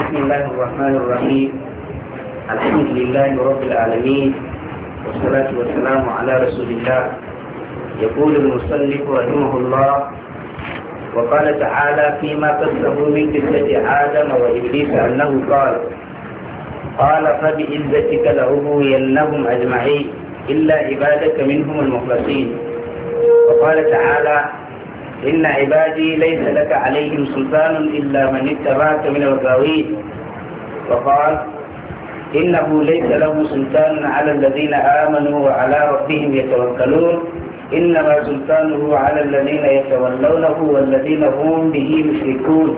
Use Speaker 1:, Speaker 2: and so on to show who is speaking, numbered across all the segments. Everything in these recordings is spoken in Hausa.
Speaker 1: بسم الله الرحمن الرحيم. الحمد لله رب العالمين، والصلاة والسلام على رسول الله. يقول المصنف رحمه الله: وقال تعالى فيما قصه من قصة آدم وإبليس أنه قال فبعزتك لأغوينهم أجمعين إلا عبادك منهم المخلصين. وقال تعالى: إن عبادي ليس لك عليهم سلطان إلا من اتبعك من الغاوين. وقال: إنه ليس له سلطان على الذين آمنوا وعلى ربهم يتوكلون، إنما سلطانه على الذين يتولونه والذين هم به مشركون.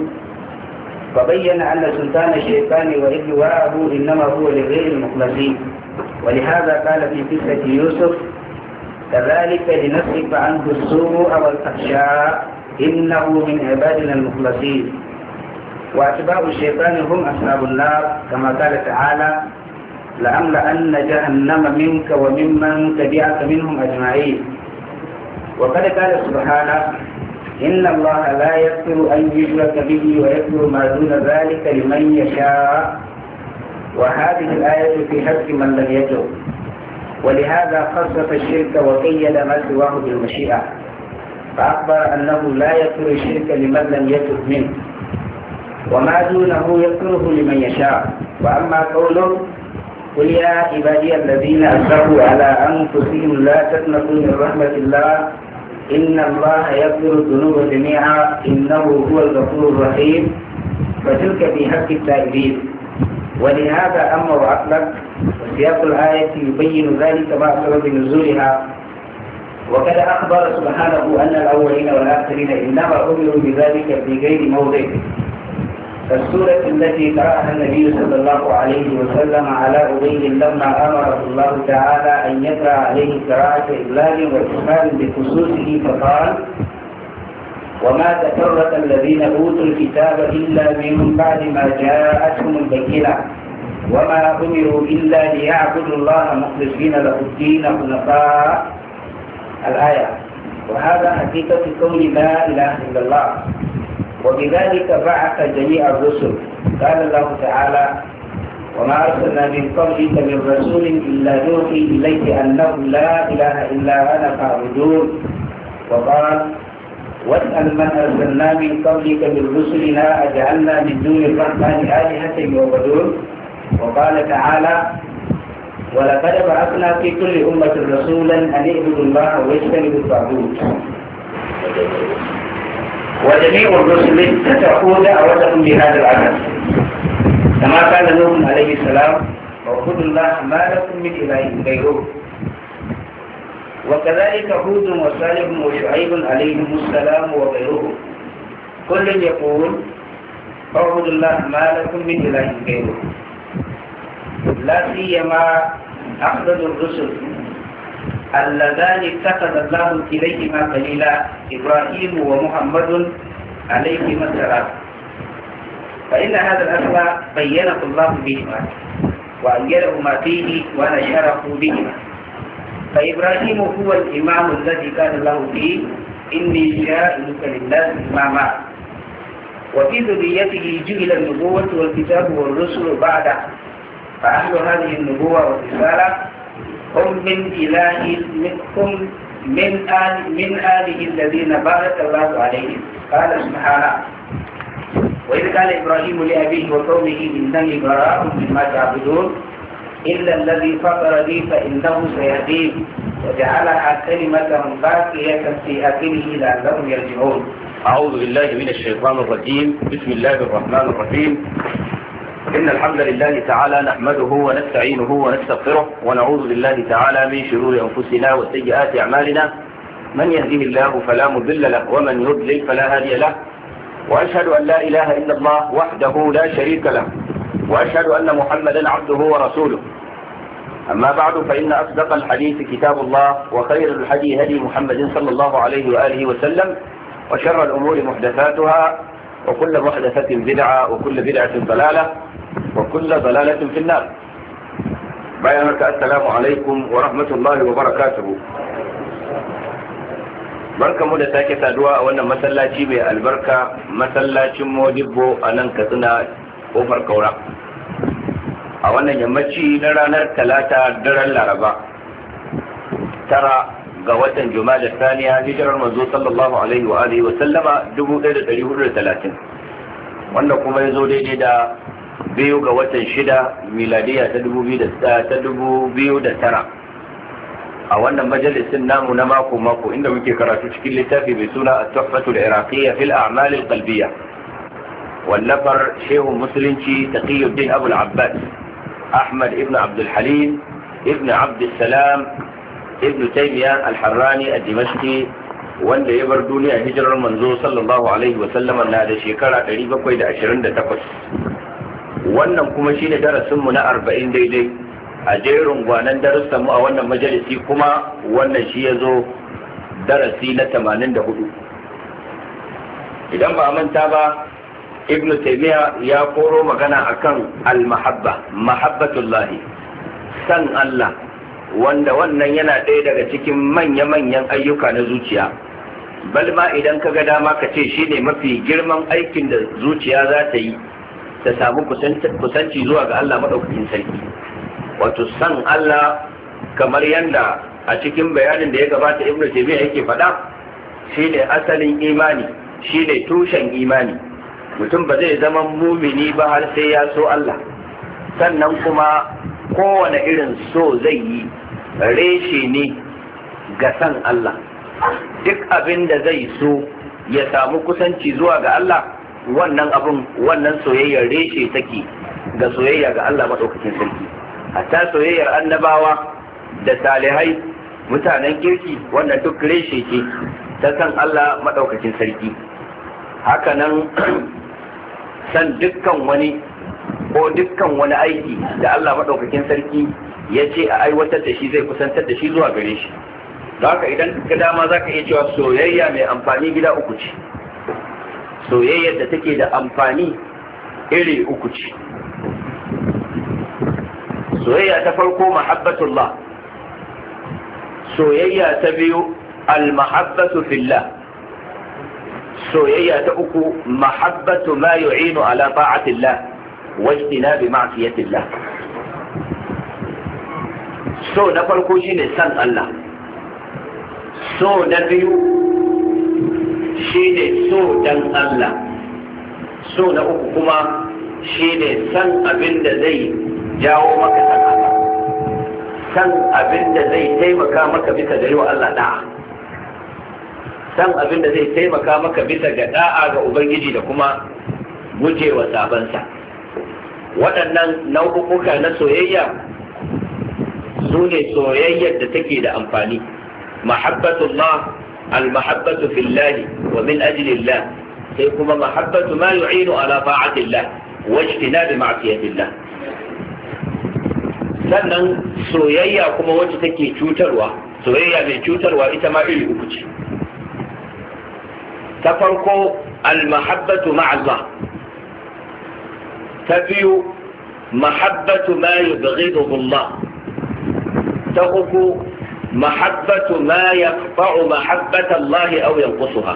Speaker 1: فبين أن سلطان الشيطان وإغواءه إنما هو لغير المخلصين. ولهذا قال في قصة يوسف: كذلك لنصرف عنه السوء والفحشاء إنه من عبادنا المخلصين. وأتباع الشيطان هم أصحاب النار، كما قال تعالى: لأملأن جهنم منك وممن تبعك منهم أجمعين. وقد قال سبحانه: إن الله لا يغفر أن يشرك به ويغفر ما دون ذلك لمن يشاء. وهذه الآية في حق من لم يتب، ولهذا خصص الشرك وقيد ما سواه بالمشيئة، فأخبر أنه لا يغفر الشرك لمن لم يتب منه، وما دونه يغفره لمن يشاء. وأما قوله: قل يا عبادي الذين أسرفوا على أنفسهم لا تقنطوا من رحمة الله إن الله يغفر الذنوب جميعا إنه هو الغفور الرحيم، فتلك في حق التائبين. ولهذا أما وأطلق، وسياق الآية يبين ذلك مع سبب نزولها. وقد أخبر سبحانه أن الأولين والآخرين إنما أمروا بذلك في غير موضع. فالسورة التي قرأها النبي صلى الله عليه وسلم على أبي لما أمره الله تعالى أن يقرأ عليه قراءة إبلاغ وإخبار بخصوصه فقال: وما تفرق الذين أوتوا الكتاب إلا من بعد ما جاءتهم البينة وما أمروا إلا ليعبدوا الله مخلصين له الدين حنفاء. الآية. وهذا حقيقة قول لا إله إلا الله، وبذلك بعث جميع الرسل. قال الله تعالى: وما أرسلنا من قبلك من رسول إلا نوحي إليه أنه لا إله إلا أنا فاعبدون. وقال: واسأل من أرسلنا من قبلك من رسلنا أجعلنا من دون الرحمن آلهة يعبدون. وقال تعالى: ولقد بعثنا في كل أمة رسولا أن اعبدوا الله واجتنبوا الطاغوت. وجميع الرسل اتخذوا دعوتهم بهذا العمل، كما قال نوح عليه السلام: واعبدوا الله ما لكم من إله غيره. وكذلك هود وصالح وشعيب عليهم السلام وغيرهم، كل يقول: اعبدوا الله ما لكم من إله غيره. لا سيما أفضل الرسل اللذان اتخذ الله إليهما خليلا، إبراهيم ومحمد عليهما السلام. فإن هذا الأصل بينه الله بهما وأنجلهما فيه ونشره بهما. فإبراهيم هو الإمام الذي قال له فيه: إني جاعلك للناس إماما. وفي ذريته جعل النبوة والكتاب والرسل بعده. فأهل هذه النبوة والرسالة هم من آله الذين بارك الله عليهم. قال سبحانه: وإذ قال إبراهيم لأبيه وقومه إنني براء مما تعبدون إلا الذي فطرني فإنه سيهدين وجعلها كلمة باقية في آخره لعلهم يرجعون.
Speaker 2: أعوذ بالله من الشيطان الرجيم. بسم الله الرحمن الرحيم. إن الحمد لله تعالى نحمده ونستعينه ونستغفره ونعوذ بالله تعالى من شرور أنفسنا وسيئات أعمالنا، من يهده الله فلا مضل له ومن يضلل فلا هادي له. وأشهد أن لا إله إلا الله وحده لا شريك له، وأشهد أن محمدا عبده ورسوله. أما بعد، فإن أصدق الحديث كتاب الله، وخير الهدي هدي محمد صلى الله عليه وآله وسلم، وشر الأمور محدثاتها، وكل محدثة بدعة، وكل بدعة ضلالة، وكل ضلالة في النار. بيانك السلام عليكم ورحمة الله وبركاته. barkamu da sake saduwa a wannan masallaci mai albarka, masallacin Modibbo a nan Katsina kofar kaura a wannan yammaci na ranar talata daren laraba 9 ga watan Jumada Thaniya hijirar manzo sallallahu alaihi wa alihi wa sallama 1430 wanda kuma ya zo daidai da 2 ga watan 6 miladiya ta 2009 a wannan majalisin namu na mako inda muke karatu cikin littafi mai suna at-tuhfatul iraqiyya fil a'mal al-qalbiyya wallafar shehu musulunci taqiyuddin abul abbas ahmad ibn abd al-halim ibn abd salam ibn taymiyyah al-harrani ad-dimashqi wanda ya bar duniya hijirar manzo sallallahu alaihi wa sallam na da shekara 728 wannan kuma shine darasin mu na 40 daidai a jerin gwanan darussan mu a wannan majalisi, kuma wannan shi ya zo darasi na 84. Idan ba a manta ba, Ibn Taymiyyah ya koro magana akan al-mahabba, mahabbatullahi, san Allah, wanda wannan yana ɗaya daga cikin manya-manyan ayyuka na zuciya. Balma idan ka ga dama ka ce shi ne mafi girman aikin da zuciya za ta yi ta samu kusanci zuwa ga Allah maɗaukakin sarki. Wato san Allah, kamar yadda a cikin bayanin da ya gabata Ibn Taymiyyah yake faɗa, shine asalin imani, shine tushen imani. Mutum ba zai zama mumini ba har sai ya so Allah. Sannan kuma kowane irin so zai yi reshe ne ga san Allah. Duk abin da zai so ya samu kusanci zuwa ga Allah, wannan abin, wannan soyayyar reshe take ga soyayya ga Allah maɗaukakin sarki. Hatta soyayyar annabawa da salihai mutanen kirki, wannan duk reshe ce ta san Allah maɗaukakin sarki. Haka nan san dukkan wani ko dukkan wani aiki da Allah maɗaukakin sarki ya ce a aiwatar da shi zai kusantar da shi zuwa gare shi. Haka idan ka dama za ka iya cewa soyayya mai amfani gida uku ce. Soyayyar da take da amfani iri uku ce. Soyayya ta farko mahabbatullah, soyayya ta biyu al-mahabbatu fillah, soyayya ta uku mahabbatu ma yu'inu ala ta'atillah wa ijtinabi ma'siyatillah. So na farko shine san Allah, so na biyu shine so dan Allah, so na uku kuma shine san abin da zai jawo maka san Allah, san abin da zai taimaka maka bisa ga yiwa Allah da'a, san abin da zai taimaka maka bisa ga da'a ga Ubangiji da kuma gujewa sabansa. Waɗannan nau'uka na soyayya su ne soyayyar da take da amfani. Mahabbatullah, al-mahabbatu fillahi wa min ajlillah, sai kuma mahabbatu ma yu'inu ala ta'atillah wa ijtinabi ma'siyatillah. Sannan soyayya kuma wacce take cutarwa, soyayya mai cutarwa ita ma iri uku ce. Ta farko al-mahabbatu ma'allah, ta biyu mahabbatu ma yubghiduhu Allah, ta uku mahabbatu ma yaqta'u mahabbata Allah aw yanqusuha.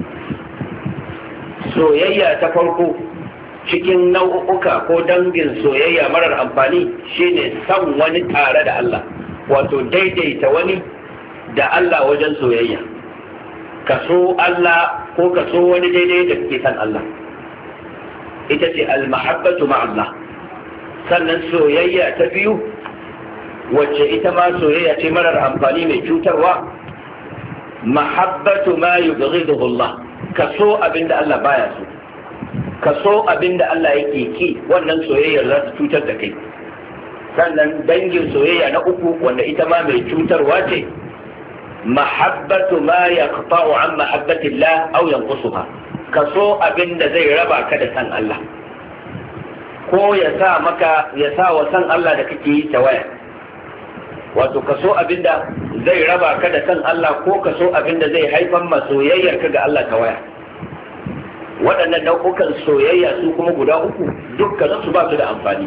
Speaker 2: Soyayya ta farko cikin nau'uka ko dangin soyayya marar amfani shine san wani tare da Allah, wato daidaita wani da Allah wajen soyayya. Ka so Allah ko ka so wani daidai da kake san Allah, ita ce al-mahabbatu ma'allah. Sannan soyayya ta biyu, wacce ita ma soyayya ce marar amfani mai cutarwa, mahabbatu ma yubghiduhu Allah, ka so abinda Allah baya so, ka so abinda Allah yake ki, wannan soyayyar za ta cutar da kai. Sannan dangin soyayya na uku, wanda ita ma mai cutarwa ce, mahabbatu ma yaqta'u an mahabbatillah aw yanqusuha, ka so abinda zai raba ka da san Allah, ko ya sa wa san Allah da kake yi tawaya. Wato ka so abinda zai raba ka da san Allah, ko ka so abinda zai haifar ma soyayyar ka ga Allah tawaya. Waɗannan nau'ukan soyayya su kuma guda uku, dukkanin su ba su da amfani.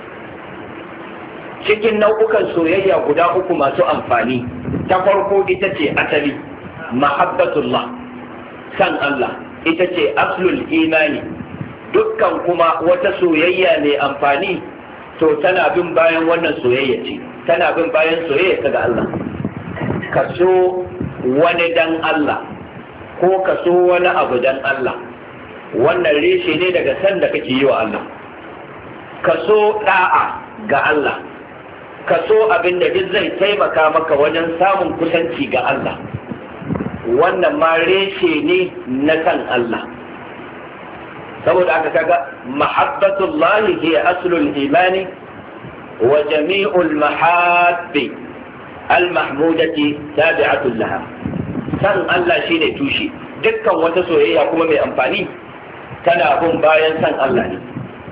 Speaker 2: Cikin nau'ukan soyayya guda uku masu amfani, ta farko ita ce asali, mahabbatullah, san Allah, ita ce aslul imani, dukkan kuma wata soyayya mai amfani to tana bin bayan wannan soyayya ce, tana bin bayan soyayya ga Allah. Ka so wani dan Allah ko ka so wani abu dan Allah, wannan reshe ne daga san da kake yi wa Allah. Ka so da'a ga Allah, ka so abin da duk zai taimaka maka wajen samun kusanci ga Allah, wannan ma reshe ne na kan Allah. saboda aka kaga mahabbatullahi hiya aslul imani wa jami'ul mahabbi al-mahmudati tabi'atun laha. San Allah shine tushe, dukkan wata soyayya kuma mai amfani tana bin bayan san Allah ne.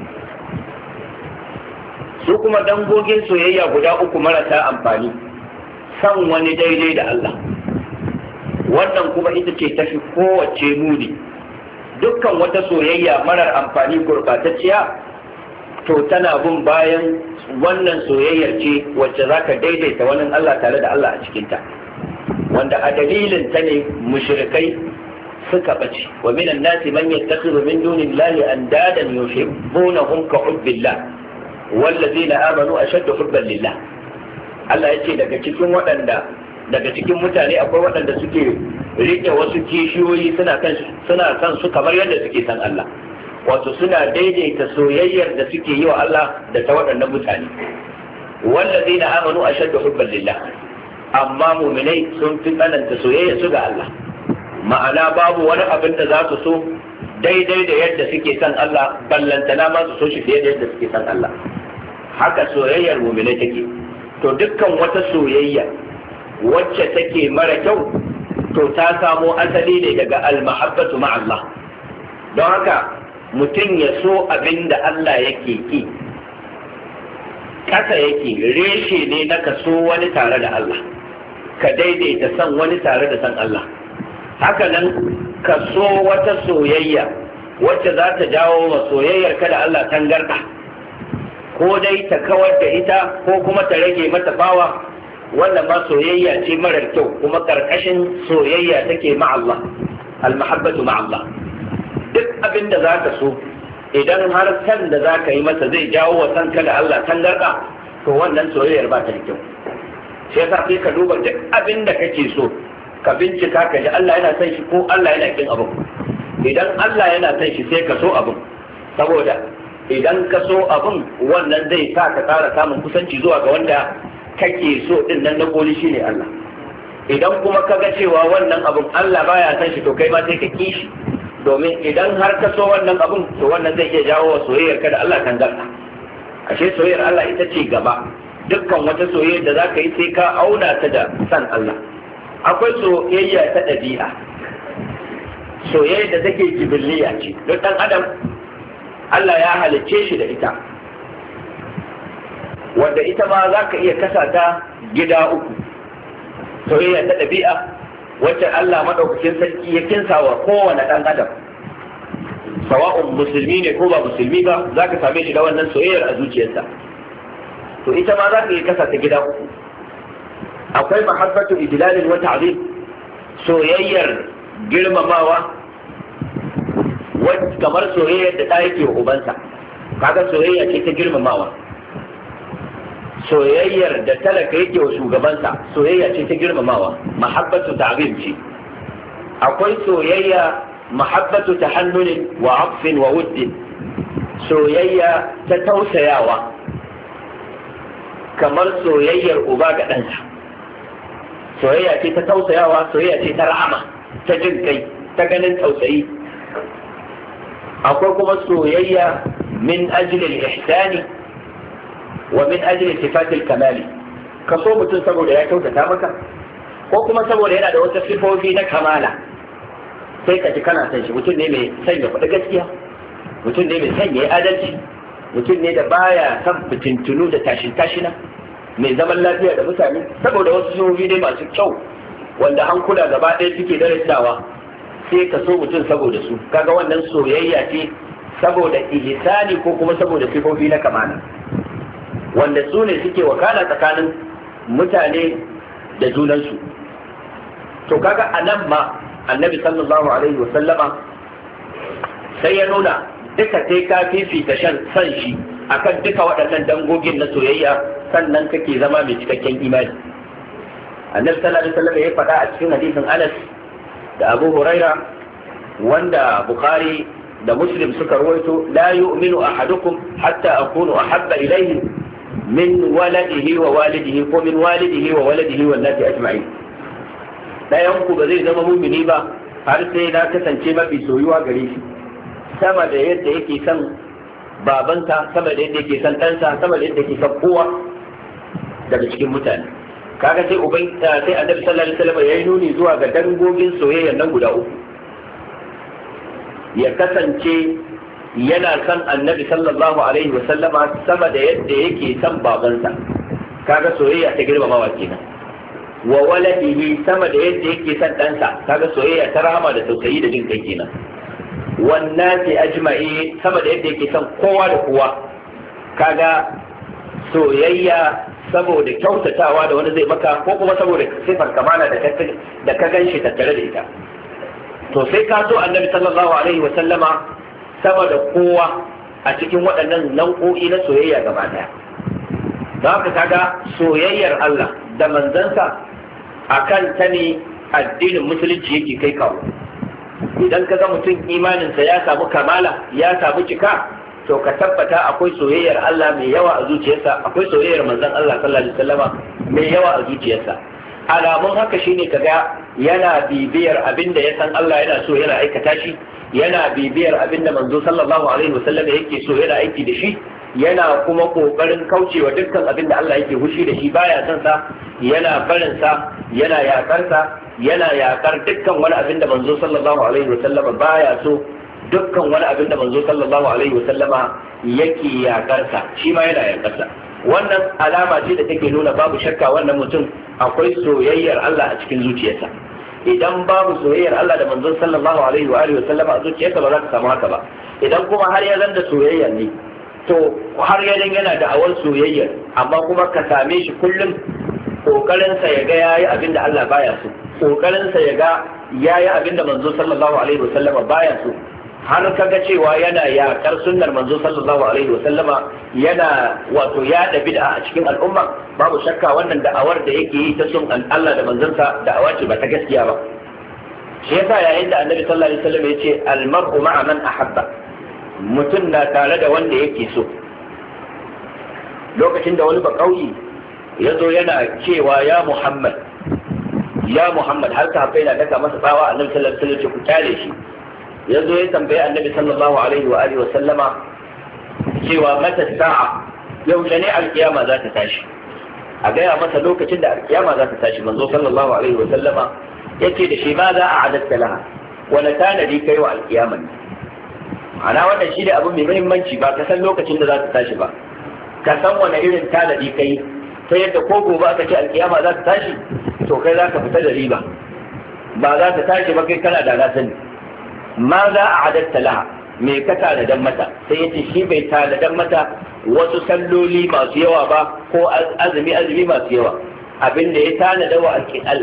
Speaker 2: Su kuma dangogin soyayya guda uku marasa amfani, san wani daidai da Allah, wannan kuma ita ce tafi kowace muni. Dukkan wata soyayya marar amfani gurbatacciya to tana bin bayan wannan soyayyar ce wacce za ka daidaita wani Allah tare da Allah a cikinta, wanda a dalilin ta ne mushrikai suka ɓace. Wa minan nasi man yattakhidhu min dunillahi andadan yuhibbunahum ka hubbillah wallazina amanu ashaddu hubban lillah. Allah yace daga cikin mutane akwai waɗanda suke rike wasu kishiyoyi suna san su kamar yadda suke san Allah, wato suna daidaita soyayyar da suke yi wa Allah da ta waɗannan mutane. wallazina amanu ashaddu hubban lillah, amma mu'minai sun fi tsananta soyayya su ga Allah, ma'ana babu wani abin da za su so daidai da yadda suke san Allah, ballantana ma su so shi fiye da yadda suke san Allah. Haka soyayyar mu'minai take. To dukkan wata soyayya wacce take mara kyau to ta samo asali ne daga al-mahabbatu ma Allah. Don haka mutum ya so abin da Allah yake ki, kasa yake reshe ne na ka so wani tare da Allah, ka daidaita san wani tare da san Allah. Haka nan ka so wata soyayya wacce za ta jawo wa soyayyar ka da Allah tangarda, ko dai ta kawar da ita ko kuma ta rage mata bawa, wannan ma soyayya ce marar kyau, kuma karkashin soyayya take ma Allah, al-mahabbatu ma Allah. Duk abin da za ka so idan har san da za ka yi masa zai jawo wa san ka da Allah tangarda, to wannan soyayyar ba ta da kyau. Sai yasa sai ka duba duk abin da kake so, ka bincika ka ji Allah yana son shi ko Allah yana kin abin. Idan Allah yana son shi sai ka so abin, saboda idan ka so abin wannan zai sa ka ƙara samun kusanci zuwa ga wanda kake so din nan na koli shine Allah. Idan kuma ka ga cewa wannan abin Allah baya son shi to kai ma sai ka ki shi, domin idan har ka so wannan abin to wannan zai iya jawo wa soyayyar ka da Allah kan gaba. Ashe soyayyar Allah ita ce gaba. Dukkan wata soyayya da zaka yi sai ka auna ta da san Allah. Akwai soyayya ta ɗabi'a, soyayya da take jibiliya ce, don ɗan adam Allah ya halicce shi da ita, wanda ita ma za ka iya kasa ta gida uku. Soyayya ta ɗabi'a wacce Allah maɗaukakin sarki ya kinsa wa kowane ɗan adam, sawa'un musulmi ne ko ba musulmi ba, za ka same shi da wannan soyayyar a zuciyarsa. To ita ma za ka iya kasa ta gida uku. Akwai mahabbatu ijlalin wa ta'zim, soyayyar girmamawa kamar soyayyar da ɗa yake wa ubansa, kaga soyayya ce ta girmamawa. Soyayyar da talaka yake wa shugabansa, soyayya ce ta girmamawa, mahabbatu ta'zim ce. Akwai soyayya mahabbatu tahannunin wa afin wa wuddin, soyayya ta tausayawa, kamar soyayyar uba ga ɗansa. Soyayya ce ta tausayawa, soyayya ce ta rahama, ta jin kai, ta ganin tausayi. Akwai kuma soyayya min ajlil ihsani wa min ajli sifatil kamali, ka so mutum saboda ya kyautata maka, ko kuma saboda yana da wata sifofi na kamala, sai ka ji kana san shi. Mutum ne mai sanya faɗi gaskiya, mutum ne mai sanya adalci, mutum ne da baya san fitintunu da tashin tashina, mai zaman lafiya da mutane, saboda wasu sifofi ne masu kyau wanda hankula gaba ɗaya suke darasawa, sai ka so mutum saboda su. Kaga wannan soyayya ce saboda ihsani ko kuma saboda sifofi na kamala, wanda su ne suke wakana tsakanin mutane da junansu. To kaga a nan ma annabi sallallahu alaihi wasallama sai ya nuna duka sai ka fifita san shi akan duka waɗannan dangogin na soyayya, sannan kake zama mai cikakken imani. Annabi sallallahu alaihi wasallam ya faɗa a cikin hadisin Anas da Abu Huraira wanda Bukhari da Muslim suka rawaito, la yu'minu ahadukum hatta akunu ahabba ilayhi min waladihi wa walidihi ko min walidihi wa waladihi wan nasi ajma'in. Dayan ku ba zai zama mumini ba har sai na kasance mafi soyuwa gare shi sama da yadda yake son babansa, sama da yadda yake son ɗansa, sama da yadda yake son kowa daga cikin mutane. Kaga sai sai Annabi sallallahu alaihi wasallam yayi nuni zuwa ga dangogin soyayya nan guda uku. Ya kasance yana son Annabi sallallahu alaihi wasallama sama da yadda yake son babansa, kaga soyayya ta girmamawa kenan. Wa waladihi sama da yadda yake son ɗansa, kaga soyayya ta rahama da tausayi da jin kai kenan. Wannan sai ajma'i sama da yadda yake son kowa da kowa, kaga soyayya saboda kyautatawa da wani zai maka ko kuma saboda sifar kamala da ka ganshi tattare da ita. To sai ka so Annabi sallallahu alaihi wa sallama sama da kowa a cikin waɗannan nau'o'i na soyayya gaba daya. Don haka kaga soyayyar Allah da manzansa akan ta ne addinin musulunci yake kai kawo. Idan ka ga mutum imaninsa ya samu kamala, ya samu cika, to ka tabbata akwai soyayyar Allah mai yawa a zuciyarsa, akwai soyayyar manzon Allah sallallahu alaihi wasallama mai yawa a zuciyarsa. Alamun haka shine kaga yana bibiyar abinda ya san Allah yana so yana aikata shi, yana bibiyar abinda manzo sallallahu alaihi wasallama yake so yana aiki da shi, yana kuma kokarin kaucewa dukkan abinda Allah yake hushi da shi baya son sa, yana barin sa, yana yakar sa, yana yakar dukkan wani abinda manzo sallallahu alaihi wasallama baya so, dukkan wani abinda manzo sallallahu alaihi wasallama yake yakar sa, shi ma yana yakar sa. Wannan alama ce da take nuna babu shakka wannan mutum akwai soyayyar Allah a cikin zuciyarsa. Idan babu soyayyar Allah da manzon sallallahu alaihi wa alihi wasallama a zuciyarsa ba za ka samu haka ba. Idan kuma har ya zanda soyayya ne, to har ya yana da'awar soyayya, amma kuma ka same shi kullum kokarinsa ya ga yayi abin da Allah baya so, kokarinsa ya ga yayi abin da manzo sallallahu alaihi wasallama baya so, har kaga cewa yana yakar sunnar manzo sallallahu alaihi wasallama, yana wato yada bid'a a cikin al'umma, babu shakka wannan da'awar da yake yi ta sun Allah da manzansa da'awa ce ba ta gaskiya ba. Shi yasa yayin da Annabi sallallahu alaihi wasallam ya ce al-mar'u ma'a man ahabba, mutum na tare da wanda yake so. Lokacin da wani bakauyi ya zo yana cewa ya Muhammad har sahabbai na daka masa tsawa, Annabi sallallahu alaihi wasallam ya ce ku kyale shi. Ya zo ya tambaye Annabi sallallahu alaihi wa alihi wa sallama cewa mata sa'a, yaushe ne alkiyama za ta tashi, a gaya masa lokacin da alkiyama za ta tashi. Manzo sallallahu alaihi wa sallama yace da shi ma za a adatta laha, wala tanadi kai wa alkiyama. Ana wannan shi da abu mai muhimmanci, ba ka san lokacin da za ta tashi ba, ka san wani irin tanadi kai ta yadda ko gobe aka ce alkiyama za ta tashi, to kai za ka fita da riba, ba za ta tashi ba kai kana da na sani. Ma za a adatta laha, me ka tanadan mata? Sai yace shi bai tanadan mata wasu salloli masu yawa ba ko azumi masu yawa. Abin da ya tanada wa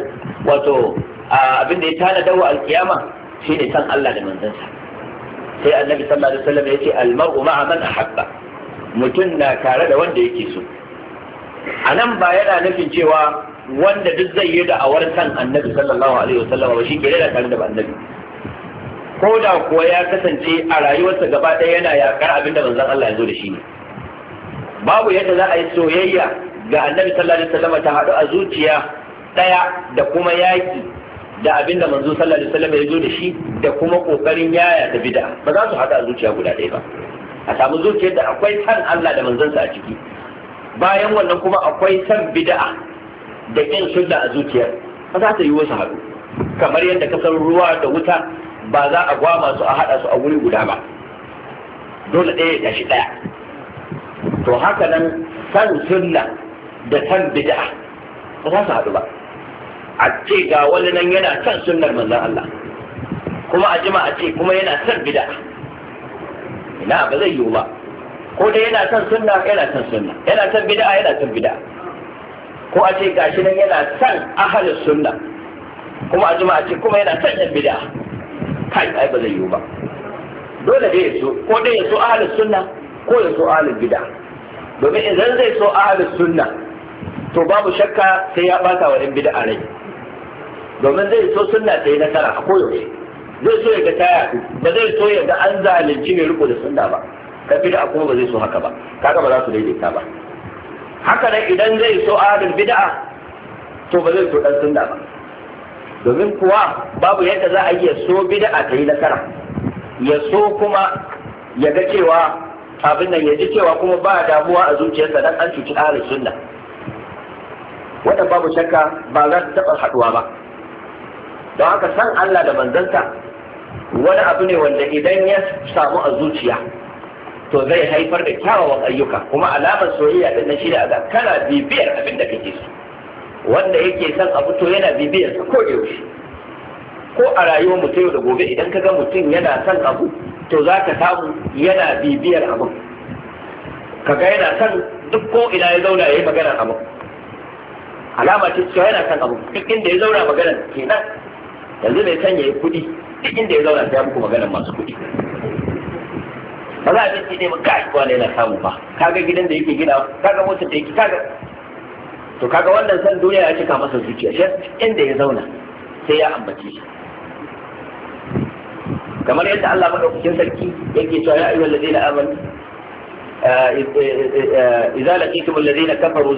Speaker 2: alkiyama shine san Allah da manzansa. Sai Annabi sallallahu alaihi wasallam yace al-mar'u ma'a man ahabba, mutum na tare da wanda yake so. Anan ba yana nufin cewa wanda duk zai yi da'awar san Annabi sallallahu alaihi wasallam ba shi ke da tare da Annabi, ko da kuwa ya kasance a rayuwarsa gaba ɗaya yana yakar abin da manzon Allah ya zo da shi ne. Babu yadda za a yi soyayya ga Annabi sallallahu alaihi wasallam ta haɗu a zuciya ɗaya da kuma yaki da abin da manzo sallallahu alaihi wasallam ya zo da shi da kuma kokarin yaya ta bid'a, ba za su haɗu a zuciya guda ɗaya ba. A samu zuciyar da akwai san Allah da manzonsa a ciki, bayan wannan kuma akwai san bid'a da kin sunna a zuciyar, ba za ta yi wasu haɗu. Kamar yadda kasar ruwa da wuta ba za a gwama su a haɗa su a wuri guda ba, dole ɗaya ya tashi ɗaya. To haka nan san sunna da san bid'a ba za su haɗu ba. A ce ga wani nan yana san sunnar manzon Allah, kuma a jima a ce kuma yana san bid'a, ina ba zai yiwu ba. Ko dai yana san sunna yana san sunna, yana san bid'a yana san bid'a, ko a ce gashi nan yana san ahlus sunna, kuma a jima a ce kuma yana san yan bid'a. Kai ai ba zai yiwu ba. dole dai ya so, ko dai ya so ahlus sunna ko ya so ahlul bid'a. Domin idan zai so ahlus sunna to babu shakka sai ya bata wa ɗan bid'a rai, domin zai so sunna ta yi nasara a koyaushe, zai so ya ga ta yaɗu, ba zai so ya ga an zalunci mai riko da sunna ba, ka bid'a kuma ba zai so haka ba, kaga ba za su daidaita ba. Haka nan idan zai so ahlul bid'a to ba zai so dan sunna ba, domin kuwa babu yadda za a yi so bid'a ta yi nasara, ya so kuma ya ga cewa abin nan, ya ji cewa kuma ba damuwa a zuciyarsa dan an cuci ahlus sunna. Wannan babu shakka ba za ta taɓa haɗuwa ba. Don haka san Allah da manzansa wani abu ne wanda idan ya samu a zuciya to zai haifar da kyawawan ayyuka, kuma alamar soyayya din nan shi da aga kana bibiyar abin da kake so. Wanda yake son abu to yana bibiyar sa ko yaushe. Ko a rayuwar mutum yau da gobe idan ka ga mutum yana son abu to za ka samu yana bibiyar abu. Kaga yana son duk ko ina ya zauna ya yi maganar abu. Alama ce cewa yana son abu, duk inda ya zauna maganar kenan. Yanzu mai sanya ya kuɗi, duk inda ya zauna ta muku maganar masu kuɗi. Ba za a binci ne ba kai wani yana samu ba, kaga gidan da yake gina, kaga motar da yake, kaga to kaga wannan san duniya ya cika masa zuciya, shi inda ya zauna sai ya ambace shi. Kamar yadda Allah madaukakin sarki yake cewa ya ayyuhal ladina amanu idza laqitum alladhina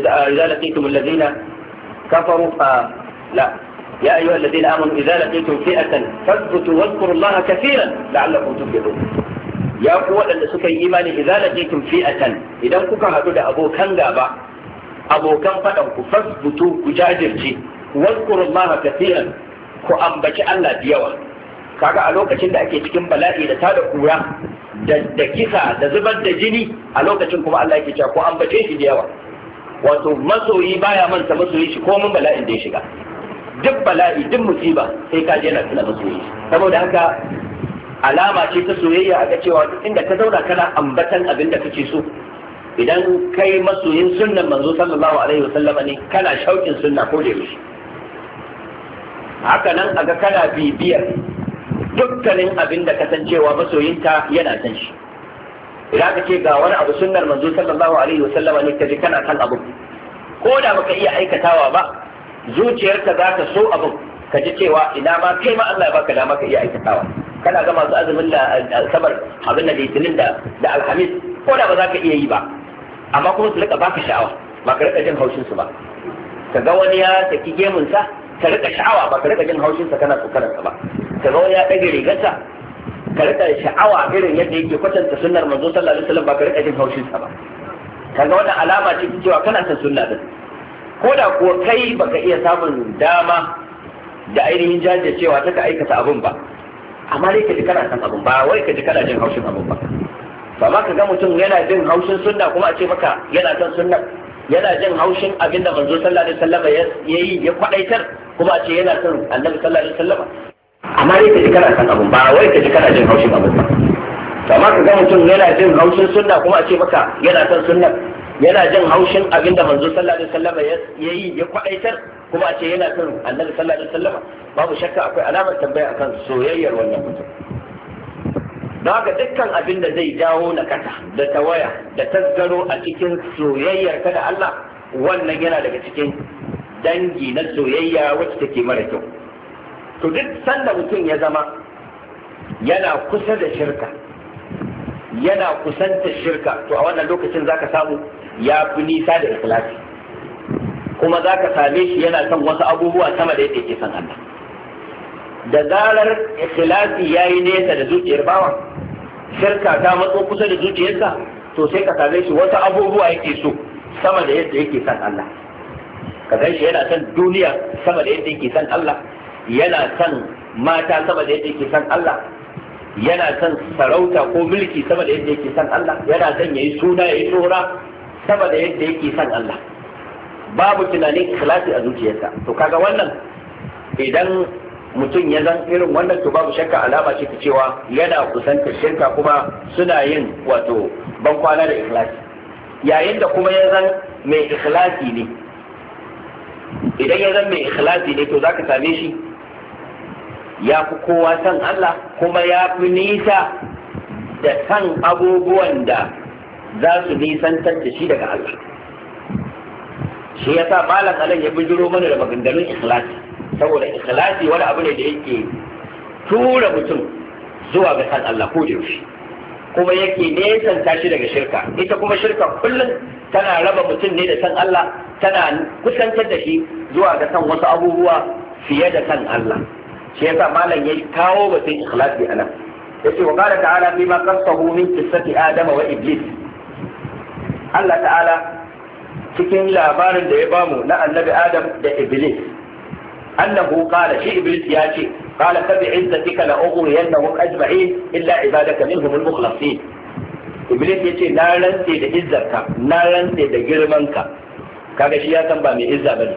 Speaker 2: kafaru la ya ayyuhal ladina amanu idza laqitum fi'atan fathbutu wadhkuru Allah kathiran la'allakum tuflihun. Ya ku waɗanda suka yi imani idza laqitum fi'atan, idan kuka haɗu da abokan gaba, abokan faɗan ku, fasbutu, ku jajirce, wadhkuru Allah kathiran, ku ambaci Allah da yawa. Kaga a lokacin da ake cikin bala'i da tada kura da kisa da zubar da jini, a lokacin kuma Allah yake cewa ku ambace shi da yawa. Wato masoyi baya manta masoyi shi ko mun bala'in da ya shiga, duk bala'i duk musiba sai ka je na tuna masoyi. Saboda haka alama ce ta soyayya a ga cewa duk inda ka zauna kana ambatan abin da kake so. Idan kai masoyin sunnan manzo sallallahu alaihi wasallama ne, kana shaukin sunna ko da yaushe. Haka nan aga kana bibiyar dukkanin abin da kasancewa masoyinka yana san shi. Idan ka ce ga wani abu sunnar manzo sallallahu alaihi wasallama ne, kaje kana kan abu, ko da baka iya aikatawa ba, zuciyarka za ta so abu, ka ji cewa ina ma kai ma Allah ya baka dama ka iya aikatawa. Kana ga masu azumin da sabar abin da litinin da alhamis, ko da ba za ka iya yi ba, amma kuma su rika baka sha'awa, ba ka rika jin haushin su ba. Ka ga wani ya saki gemun sa, ka rika sha'awa, ba ka rika jin haushin sa kana tsokanar sa ba. Ka ga wani ya dage rigarsa, ka rika sha'awa irin yadda yake kwatanta sunnar manzo sallallahu alaihi wasallam, ba ka rika jin haushin sa ba. Ka ga wannan alama ce cewa kana son sunna din. Ko da kuwa kai baka iya samun dama da ainihin jajircewa ta ka aikata abun ba, amma dai ka ji kana son abun, ba wai ka ji kana jin haushin abun ba. Ba ma ka ga mutum yana jin haushin sunna kuma a ce maka yana son sunna, yana jin haushin abin da manzo sallallahu alaihi wasallam ya yi ya kwadaitar, kuma a ce yana son annabi sallallahu alaihi wasallam, amma dai ka ji kana son abun, ba wai ka ji kana jin haushin abun ba. Ba ma ka ga mutum yana jin haushin sunna kuma a ce maka yana son sunna, yana jin haushin abin da manzo sallallahu alaihi wasallam ya yi ya kwadaitar, kuma a ce yana son annabi sallallahu alaihi wasallam. Babu shakka akwai alamar tambaya akan soyayyar wannan mutum. Don haka dukkan abin da zai jawo na kasa da tawaya da tasgaro a cikin soyayyar ka da Allah, wannan yana daga cikin dangi na soyayya wacce take mara kyau. To duk sanda mutum ya zama yana kusa da shirka, yana kusanta shirka, to a wannan lokacin zaka samu ya fi nisa da ikhlasi, kuma zaka same shi yana son wasu abubuwa sama da yadda yake son Allah. Da zarar ikhlasi yayi nesa da zuciyar bawa, shirka ta matso kusa da zuciyarsa, to sai ka same shi wasu abubuwa yake so sama da yadda yake son Allah. Ka gan shi yana son duniya sama da yadda yake son Allah, yana son mata sama da yadda yake son Allah, yana son sarauta ko mulki sama da yadda yake son Allah, yana son yayi suna yayi tsora sama da yadda yake son Allah. Babu tunanin ikhlasi a zuciyarsa. To kaga wannan idan mutum ya zan irin wannan, to babu shakka alama ce ta cewa yana kusantar shirka, kuma suna yin wato ban kwana da ikhlasi. Yayin da kuma ya zan mai ikhlasi ne, idan ya zan mai ikhlasi ne, to zaka same shi ya fi kowa san Allah, kuma ya fi nisa da san abubuwan da za su nisantar da shi daga Allah. Shi yasa malam anan ya bijiro mana da maganganun ikhlasi, saboda ikhlasi wani abu ne da yake tura mutum zuwa ga san Allah ko da yaushe, kuma yake nesanta shi daga shirka. Ita kuma shirka kullum tana raba mutum ne da san Allah, tana kusantar da shi zuwa ga san wasu abubuwa fiye da san Allah. Shi yasa malam ya kawo batun ikhlasi anan, yace wa qala ta'ala bima qassahu min qissati adama wa iblis. Allah ta'ala cikin labarin da ya bamu na annabi Adam da Iblis, annahu qala, shi Iblis ya ce, qala fa bi'izzatika la ughwiyannahum ajma'in illa ibadaka minhum al-mukhlasin. Iblis yace na rantse da izzarka, na rantse da girmanka. Kaga shi ya san ba mai izza bane,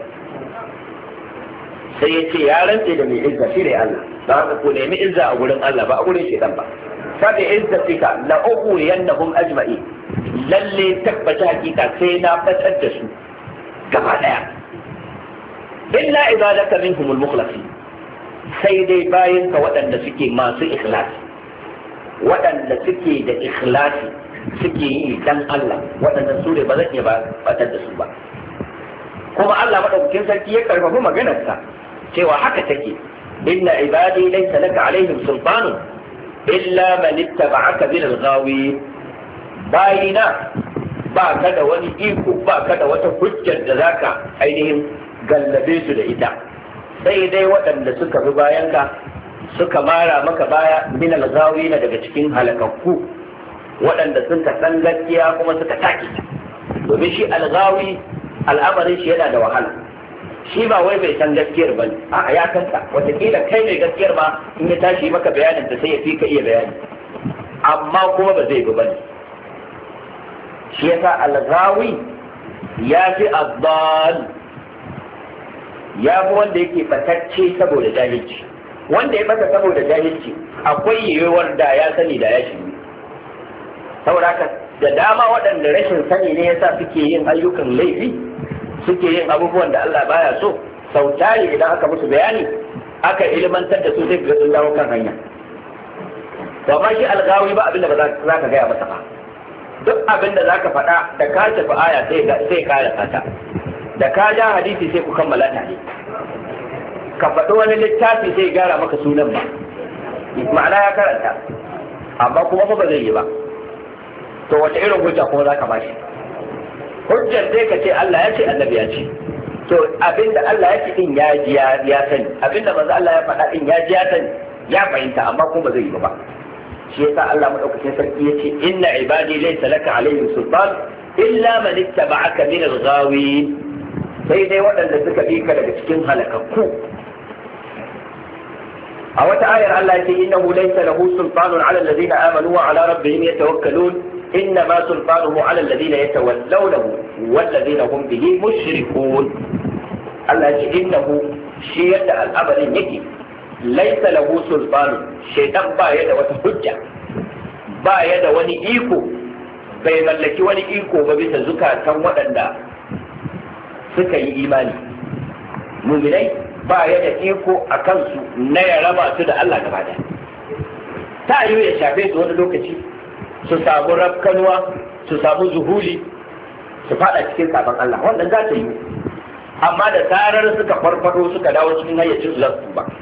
Speaker 2: sai yace ya rantse da mai izza shi ne Allah. Da haka ko nemi izza a gurin Allah ba a gurin shedan ba. Fa bi'izzatika la ughwiyannahum ajma'in, lalle tabbata hakika sai na fatar da su gaba daya, illa ibadaka minhumul mukhlasin, sai dai bayan ka waɗanda suke masu ikhlasi, waɗanda suke da ikhlasi suke yi dan Allah, waɗanda su ne ba zan iya fatar da su ba. Kuma Allah madaukakin sarki ya karfafa maganarsa cewa haka take, inna ibadi laysa laka alaihim sultanun illa man ittaba'aka min al-ghawi. Bayina ba ka da wani iko, ba ka da wata hujjar da zaka ainihin gallabe su da ita, sai dai waɗanda suka bi bayanka suka mara maka baya min al-ghawina daga cikin halakakku, waɗanda suka san gaskiya kuma suka take. Domin shi al-ghawi al'amarin shi yana da wahala, shi ba wai bai san gaskiyar bane, a ya kanta wataƙila kai mai gaskiyar ma in ya tashi maka bayanin ta sai ya fi ka iya bayani, amma kuma ba zai bi bane. Shi yasa al-ghawi ya fi addal, ya fi wanda yake batacce saboda jahilci. Wanda ya bata saboda jahilci akwai yiwuwar da ya sani da ya shiru. Saboda haka da dama waɗanda rashin sani ne yasa suke yin ayyukan laifi, suke yin abubuwan da Allah baya so. Sau tari idan aka musu bayani aka ilmantar da su sai ga sun dawo kan hanya. To amma shi al-ghawi ba abinda ba za ka gaya masa ba. Duk abin da za ka faɗa da ka tafi aya sai ka da fata, da ka ja hadisi sai ku kammala tare, ka faɗi wani littafi sai gara maka sunan ba, ma'ana ya karanta amma kuma ba zai yi ba. To wace irin hujja kuma za ka ba shi? Hujjar sai ka ce Allah ya ce annabi ya ce. To abinda Allah ya ce din ya ji ya sani, abinda manzo Allah ya faɗa din ya ji ya sani, ya fahimta amma kuma zai yi ba. Shi yasa Allah madaukakin sarki yace inna ibadi laysa laka alaihim sultan illa man ittaba'aka min al-ghawin, sai dai waɗanda suka bi ka daga cikin halakakku. A wata ayar Allah yace innahu laysa lahu sultanun 'ala alladhina amanu wa 'ala rabbihim yatawakkalun inna ma sultanuhu 'ala alladhina yatawallawnahu walladhina hum bihi mushrikun. Allah yace innahu shi yadda al'amarin yake, laisa lahu sulfanu, shaitan ba ya da wata hujja, ba ya da wani iko, bai mallaki wani iko ba bisa zukatan waɗanda suka yi imani. Muminai ba ya da iko a kansu na ya raba su da Allah gaba da. Ta yi ya shafe su wani lokaci, su samu rafkanuwa, su samu zuhuli, su fada cikin sabon Allah, wannan za ta yi. Amma da zarar suka farfado suka dawo cikin hayyacin su za su ba.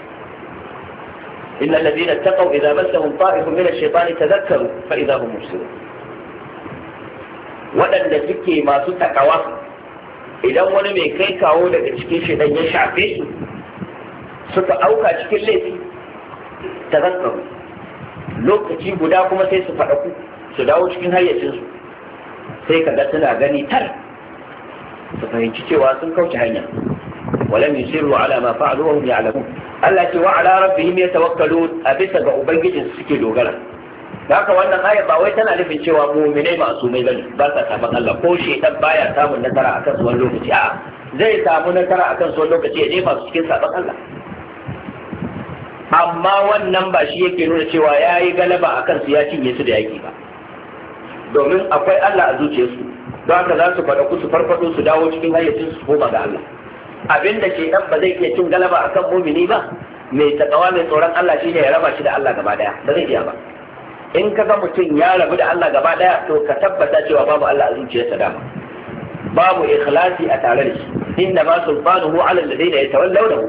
Speaker 2: إن الذين اتقوا إذا مسهم طائف من الشيطان تذكروا فإذا هم مبصرون. waɗanda suke masu takawa idan wani mai kai kawo daga cikin shaitan ya shafe su suka auka cikin laifi tazakkaru, lokaci guda kuma sai su faɗaku su dawo cikin hayyacinsu, sai kaga suna gani tar su fahimci cewa sun kauce hanya. ولم يسروا على ما فعلوا وهم يعلمون. Allah ce wa ala rabbihim yatawakkalun, a bisa ga ubangijin suke dogara. Haka wannan aya ba wai tana nufin cewa mu'minai ma'sumai bane, ba sa saban Allah ko shedan baya samun nasara akan su wani lokaci, a'a zai samu nasara akan su wani lokaci ya jefa su cikin saban Allah. Amma wannan ba shi yake nuna cewa yayi galaba akan su ya cinye su da yaki ba. Domin akwai Allah a zuciyarsu, don haka za su faɗa su farfado su dawo cikin hayyacin su koma ga Allah. Abinda ke dan ba zai iya cin galaba akan mumini ba, mai takawa mai tsoron Allah shine ya raba shi da Allah gaba daya, ba zai iya ba. in ka ga mutum ya rabu da Allah gaba daya to ka tabbata cewa babu Allah a zuciyarsa dama, babu ikhlasi a tare da shi. inna ma sultanuhu ala alladhina yatawallawnahu,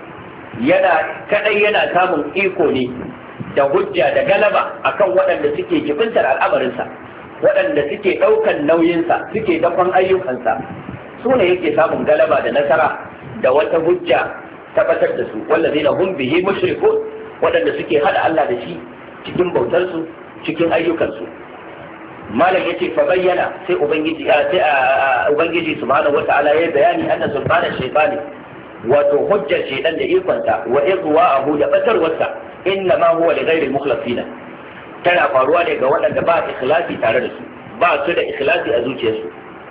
Speaker 2: yana samun iko ne da hujja da galaba akan waɗanda suke jibintar al'amarinsa, waɗanda suke ɗaukan nauyinsa, suke dakon ayyukansa, su ne yake samun galaba da nasara da wata hujja tabbatar da su. wallazina hum bihi mushrikun, waɗanda suke hada Allah da shi cikin bautarsu, cikin ayyukansu. malam yace fa bayyana sai ubangiji subhanahu wata'ala ya bayani anna sultana shaytani, wato hujjar shaytan da ikonta wa igwa'ahu da batarwarsa inna ma huwa li ghairi al-mukhlasina, tana faruwa ne ga waɗanda ba ikhlasi tare da su, ba su da ikhlasi a zuciyarsu.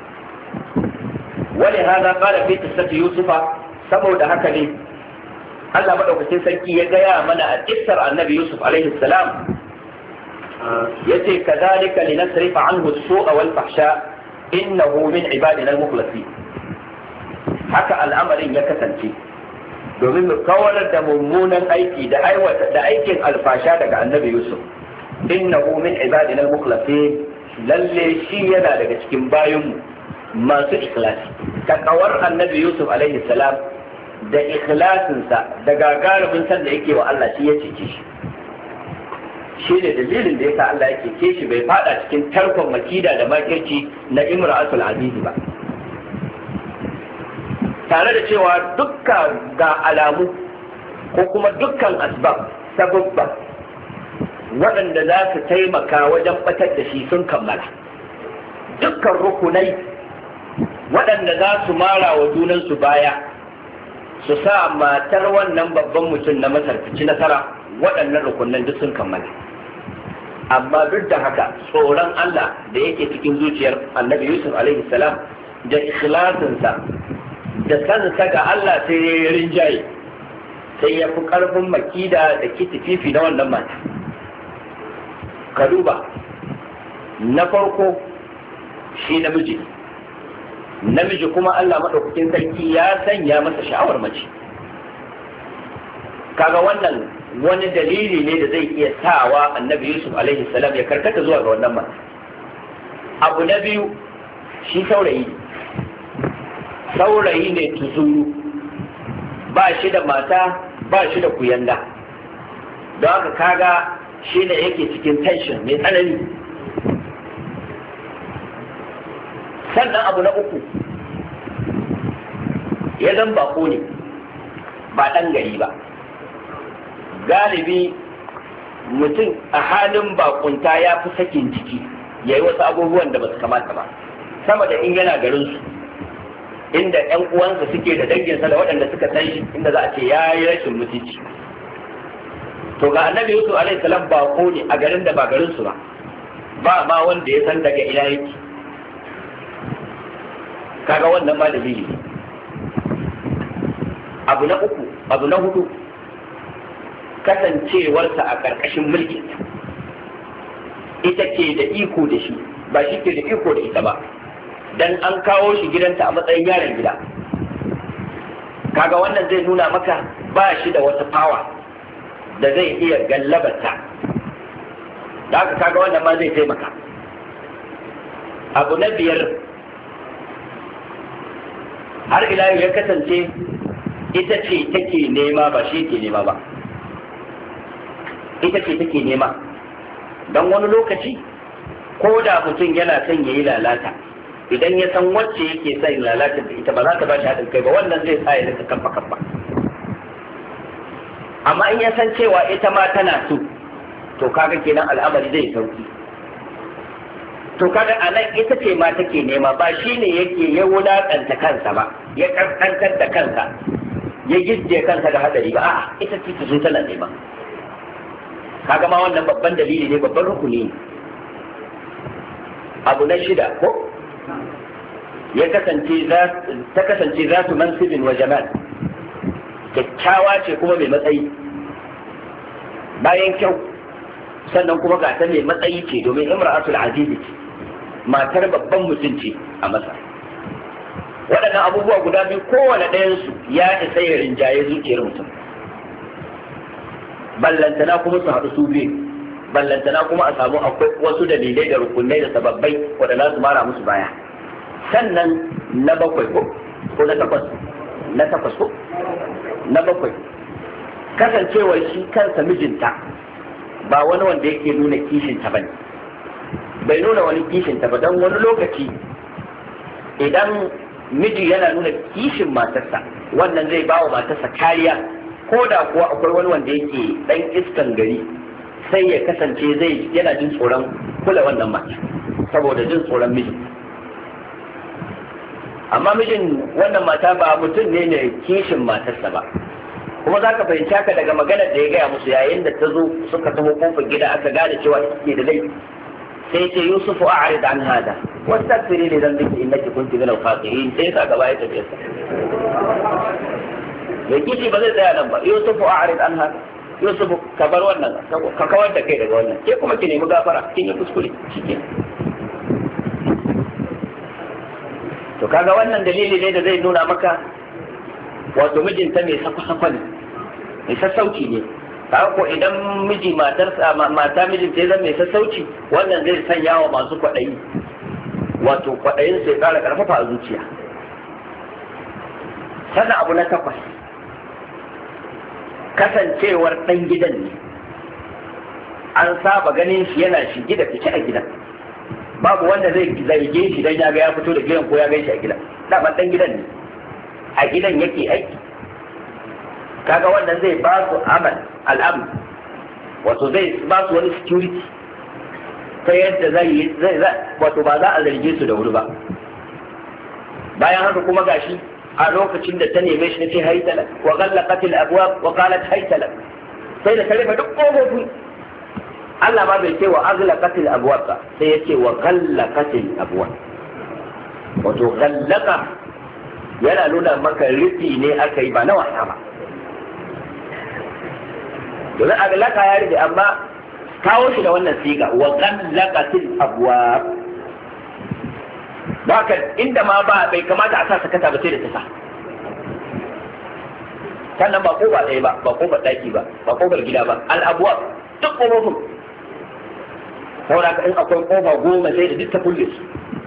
Speaker 2: wani hada qala fi qissati yusufa, saboda haka ne Allah madaukakin sarki ya gaya mana a kissar annabi Yusuf alaihi salam, yace kadhalika linasrifa anhu as-su'a wal fahsha innahu min ibadina al-mukhlasin. haka al'amarin ya kasance domin mu kawar da mummunan aiki da aikin alfasha daga annabi Yusuf. innahu min ibadina al-mukhlasin, lalle shi yana daga cikin bayinmu masu ikhlasi. takawar annabi Yusuf alaihi salam da ikhlasinsa da gagarumin san da yake wa Allah shi ya cece shi ne dalilin da yasa Allah yake ke shi bai fada cikin tarkon makida da makirci na imra'atul aziz ba, tare da cewa dukkan ga alamu ko kuma dukkan asbab sababba waɗanda za su taimaka wajen batar da shi sun kammala. dukkan rukunai waɗanda za su mara wa junansu baya su sa matar wannan babban mutum na Masar ci nasara, waɗannan rukunan duk sun kammala. amma duk da haka tsoron Allah da yake cikin zuciyar annabi Yusuf alaihi salam da ikhlasinsa da sansa ga Allah sai ya rinjaye, sai ya fi ƙarfin makida da kitififi na wannan mata. ka duba, na farko shi namiji kuma Allah maɗaukakin sarki ya sanya masa sha'awar mace. kaga wannan wani dalili ne da zai iya sawa annabi Yusuf alaihi salam ya karkata zuwa ga wannan mata. abu na biyu, shi saurayi ne tuzuru, ba shi da mata, ba shi da kuyanga, don haka kaga shi ne yake cikin tension mai tsanani. sannan abu na uku, ya zan bako ne, ba ɗan gari ba. galibi mutum a halin bakunta ya fi sakin jiki ya yi wasu abubuwan da ba su kamata ba, sama da in yana garinsu, inda 'yan uwansa suke da danginsa da waɗanda suka san shi, inda za a ce ya yi rashin mutunci. to ga annabi Yusuf alaihi salam bako ne a garin da ba garinsu ba ma wanda ya san daga ina yake. kaga wannan ma dalili. abu na hudu, kasancewarsa a ƙarƙashin mulki, ita ke da iko da shi, ba shi ke da iko da ita ba, dan an kawo shi gidanta a matsayin yaron gida. kaga wannan zai nuna maka ba shi da wata fawa da zai iya gallabarta, da haka kaga wannan ma zai taimaka. abu na biyar, har ila ya kasance ita ce take nema ba shi ke nema ba, ita ce take nema. don wani lokaci ko da mutum yana son ya yi lalata, idan ya san wacce yake son lalata da ita ba za ta ba shi haɗin kai ba, wannan zai sa ya rika kamfa. amma in ya san cewa ita ma tana so, to kaga kenan al'amari zai sauki. to kaga a nan ita ce ma take nema, ba shi ne yake ya wulaƙanta kansa ba, ya ƙasƙantar da kansa, ya gidje kansa da hadari ba, a'a ita ce ta zo tana nema. kaga ma wannan babban dalili ne, babban rukuni ne. abu na shida ko ya kasance ta kasance za su mansibin wa jamal, kyakkyawa ce kuma mai matsayi. bayan kyau sannan kuma ga ta mai matsayi ce, domin imra'atul azizi ce, matar babban mutum ce a Masar. waɗannan abubuwa guda biyu kowane ɗayansu ya isa ya rinjaye zuciyar mutum, ballantana kuma su haɗu su biyu. ballantana kuma a samu akwai wasu dalilai da rukunai da sababbai waɗanda su mara musu baya. Sannan na bakwai ko na takwas ko na bakwai, kasancewar shi kansa mijinta ba wani wanda yake nuna kishinta bane, bai nuna wani kishinta ba. don wani lokaci idan miji yana nuna kishin matarsa, wannan zai ba wa matarsa kariya, ko da kuwa akwai wani wanda yake dan iskan gari, sai ya kasance yana jin tsoron kula wannan mata saboda jin tsoron miji. Amma mijin wannan mata ba mutum ne mai kishin matarsa ba, kuma za ka fahimci haka daga maganar da ya gaya musu yayin da ta zo suka taho kofar gida aka gane cewa ke da laifi. sai ce Yusufu a'rid an hada wastaghfiri li dhanbiki innaki kunti minal khati'in. sai sa gaba ya tafi sa da kici ba zai tsaya nan ba. Yusufu a'rid an hada, Yusufu ka bar wannan, ka kawar da kai daga wannan, ke kuma ki nemi gafara, kin yi kuskure shike. to kaga wannan dalili ne da zai nuna maka wato mijinta mai safa-safa ne, mai sassauci ne. kaga ko idan miji mata mijinta ya zama mai sassauci, wannan zai sanya wa masu kwaɗayi, wato kwaɗayin sai ƙara ƙarfafa a zuciya. sannan abu na takwas, kasancewar ɗan gidan ne, an saba ganin shi yana shige da fice a gidan, babu wanda zai zarge shi dan ya ga ya fito da gidan ko ya gan shi a gidan. Daman ɗan gidan ne, a gidan yake aiki. kaga wannan zai ba su al'am, wato zai ba su wani security ta yadda zai wato ba za a zarge su da wuri ba. bayan haka kuma gashi a lokacin da ta neme shi nace haitala wa ghallaqat al-abwab wa qalat haitala, sai da ta rufe duk kofofi. Allah ma bai ce wa aghlaqat al-abwab ba, sai ya ce wa ghallaqat al-abwab. wato ghallaqa yana nuna maka rufi ne aka yi ba na wasa ba. domin aghlaka ya rufe, amma kawo shi da wannan siga wa ghallaqat al-abwab. Baka inda ma ba bai kamata a sa sakata ba sai da ta sa. Sannan ba kofa ɗaya ba, ba kofar ɗaki ba, ba kofar gida ba, al'abuwa duk ƙofofin. Saboda in akwai kofa 10 sai da duk ta kulle su.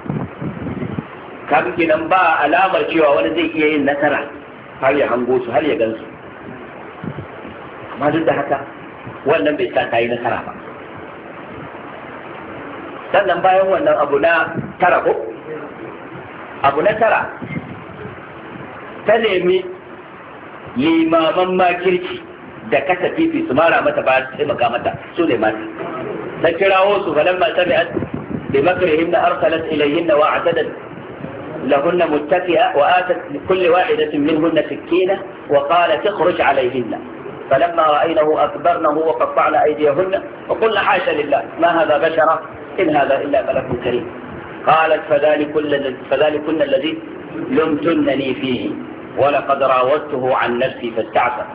Speaker 2: Kaga kenan ba alamar cewa wani zai iya yin nasara har ya hango su, har ya gan su. Amma duk da haka wannan bai sa ta yi nasara ba. Sannan bayan wannan abu na tara ko? Abu na tara, ta nemi limaman makirci da kasa fifi su mara mata ba su taimaka mata, su ne mata. Ta kirawo su falan ma tabi'at bi makrihim na arsalat ilayhin wa a'tadat lahun muttaqi'a wa atat kulli wahidatin minhunna sakkina wa qalat ikhruj alayhin. فلما رأينه أكبرنه وقطعن أيديهن وقلنا حاشا لله ما هذا بشرا إن هذا إلا ملك كريم. قالت فذلكن الذي لمتنني فيه ولقد راودته عن نفسي فاستعصم.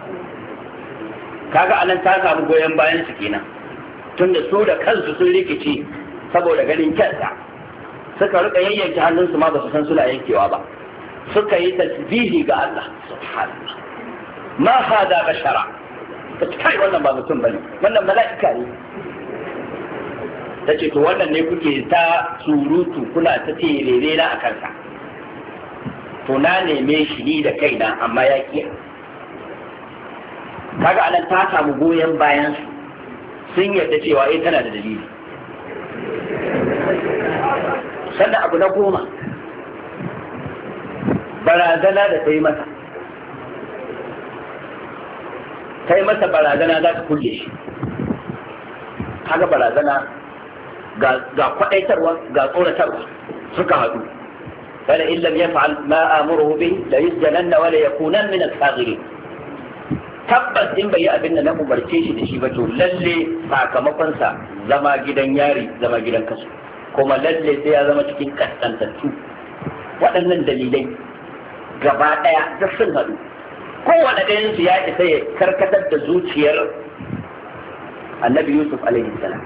Speaker 2: kaga anan ta samu goyon bayan su kenan, tunda su da kansu sun rikici saboda ganin kansa, suka rika yayyanke hannunsu ma ba su san suna yankewa ba, suka yi tasbihi ga Allah subhanallah. ma hada bashara, kai wannan ba mutum bane, wannan mala'ika ne. ta ce to wannan ne kuke ta surutu kuna ta terere na a kansa, to na neme shi ni da kaina amma ya ƙi. kaga anan ta samu goyon bayan su, sun yarda cewa tana da dalili. sannan abu na 10, barazana da ta yi masa, barazana za ta kulle shi. kaga barazana ga kwadaitarwa ga tsoratarwa suka haɗu. fala in lam yaf'al ma amuruhu bihi la yusjananna wa la yakunan min as-saghirin. tabbas in bai yi abin da na umarce shi da shi ba, to lalle sakamakon sa zama gidan yari, zama gidan kasu, kuma lalle sai ya zama cikin kaskantattu. waɗannan dalilai gaba ɗaya duk sun haɗu. kowane ɗayan su ya isa ya karkatar da zuciyar annabi Yusuf alaihi salam.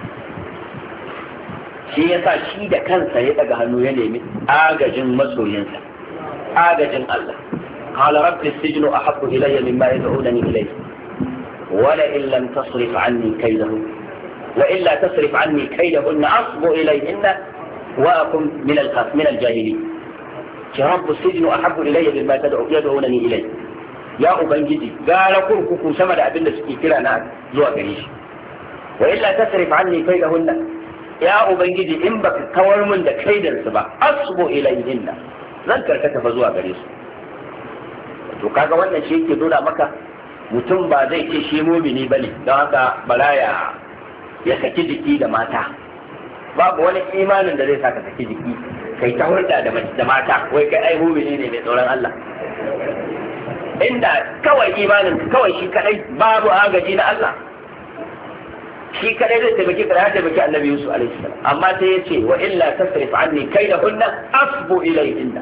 Speaker 2: shi ya sa shi da kansa ya daga hannu ya nemi agajin masoyinsa, agajin Allah. qala rabbi as-sijnu ahabbu ilayya mimma yad'unani ilayhi wa la in lam tasrif anni kaydahu wa illa tasrif anni kaydahunna asbu ilayhinna wa akum min al-jahilin ce rabbu sijnu ahabbu ilayya mimma yad'unani ilayhi, ya ubangiji gara kurkuku sama da abin da suke kira na zuwa gare shi. wa illa tasrif anni kaydahunna, ya ubangiji in baka kawar min da kaidarsu ba asbu ilayhinna, zan karkata fa zuwa gare su. to kaga wannan shi yake nuna maka mutum ba zai ce shi mumini bane don haka baraya ya saki jiki da mata. babu wani imanin da zai saka saki jiki kai ta hulɗa da mata wai kai ai mumini ne mai tsoron Allah. inda kawai imanin kawai shi kadai babu agaji na Allah, shi kadai zai taimaki ka ya taimaki annabi Yusuf alaihi salam, amma sai ya ce wa illa tasrif anni kaydahunna asbu ilayhinna,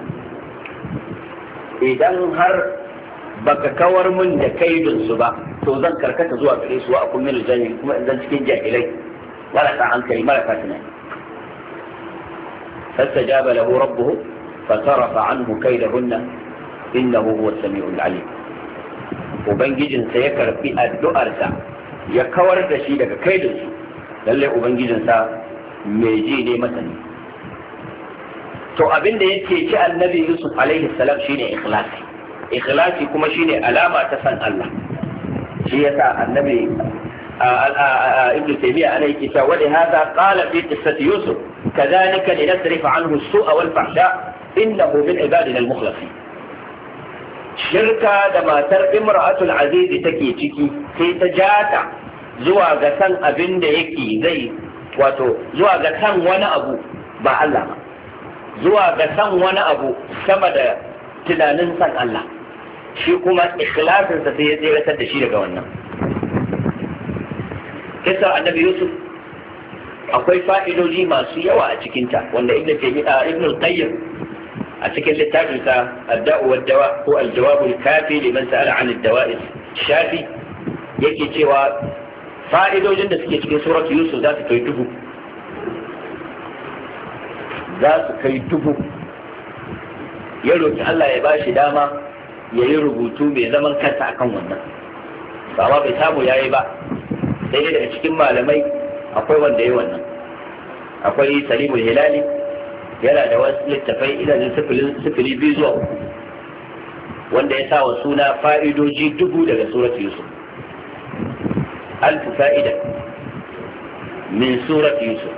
Speaker 2: idan har baka kawar mun da kaidun su ba to zan karkata zuwa gare su wa akun min al-jahil, kuma idan cikin jahilai marasa hankali marasa tunani. fastajaba lahu rabbuhu fasarafa anhu kaydahunna innahu huwa as-sami'ul 'alim. ubangijinsa ya karbi addu'arsa ya kawar da shi daga kaidinsu, lalle ubangijinsa mai ji ne masani. to abin da yake ci annabi Yusuf alaihi salam shine ikhlasi. ikhlasi kuma shine alama ta san Allah. shi yasa annabi ibn Taymiyyah ana yake cewa wali hada qala fi qissati Yusuf kadhalika linasrifa anhu as-su'a wal fahsha innahu min ibadina al-mukhlasin. shirka da matar imra'atul aziz take ciki sai ta jata zuwa ga san abin da yake zai wato zuwa ga san wani abu ba Allah ba, zuwa ga san wani abu sama da tunanin san Allah. shi kuma ikhlasinsa sai ya tseratar da shi daga wannan. kisa annabi Yusuf akwai fa'idoji masu yawa a cikinta wanda ibn al-Qayyim a cikin littafinsa ad-da'u wad-dawa ko al-jawab al-kafi liman sa'ala 'an ad-dawa'i shafi yake cewa fa'idojin da suke cikin surat Yusuf za su kai dubu. ya roki Allah ya bashi dama ya yi rubutu mai zaman kansa akan wannan, ba ma bai samu yayi ba. sai dai daga cikin malamai akwai wanda ya yi wannan. akwai Salimul Hilali, yana da wasu littafai idanun sifili 2 zuwa 3 wanda ya sa wa suna fa'idoji 1000 daga surat Yusuf. 1000 fa'ida min surat Yusuf.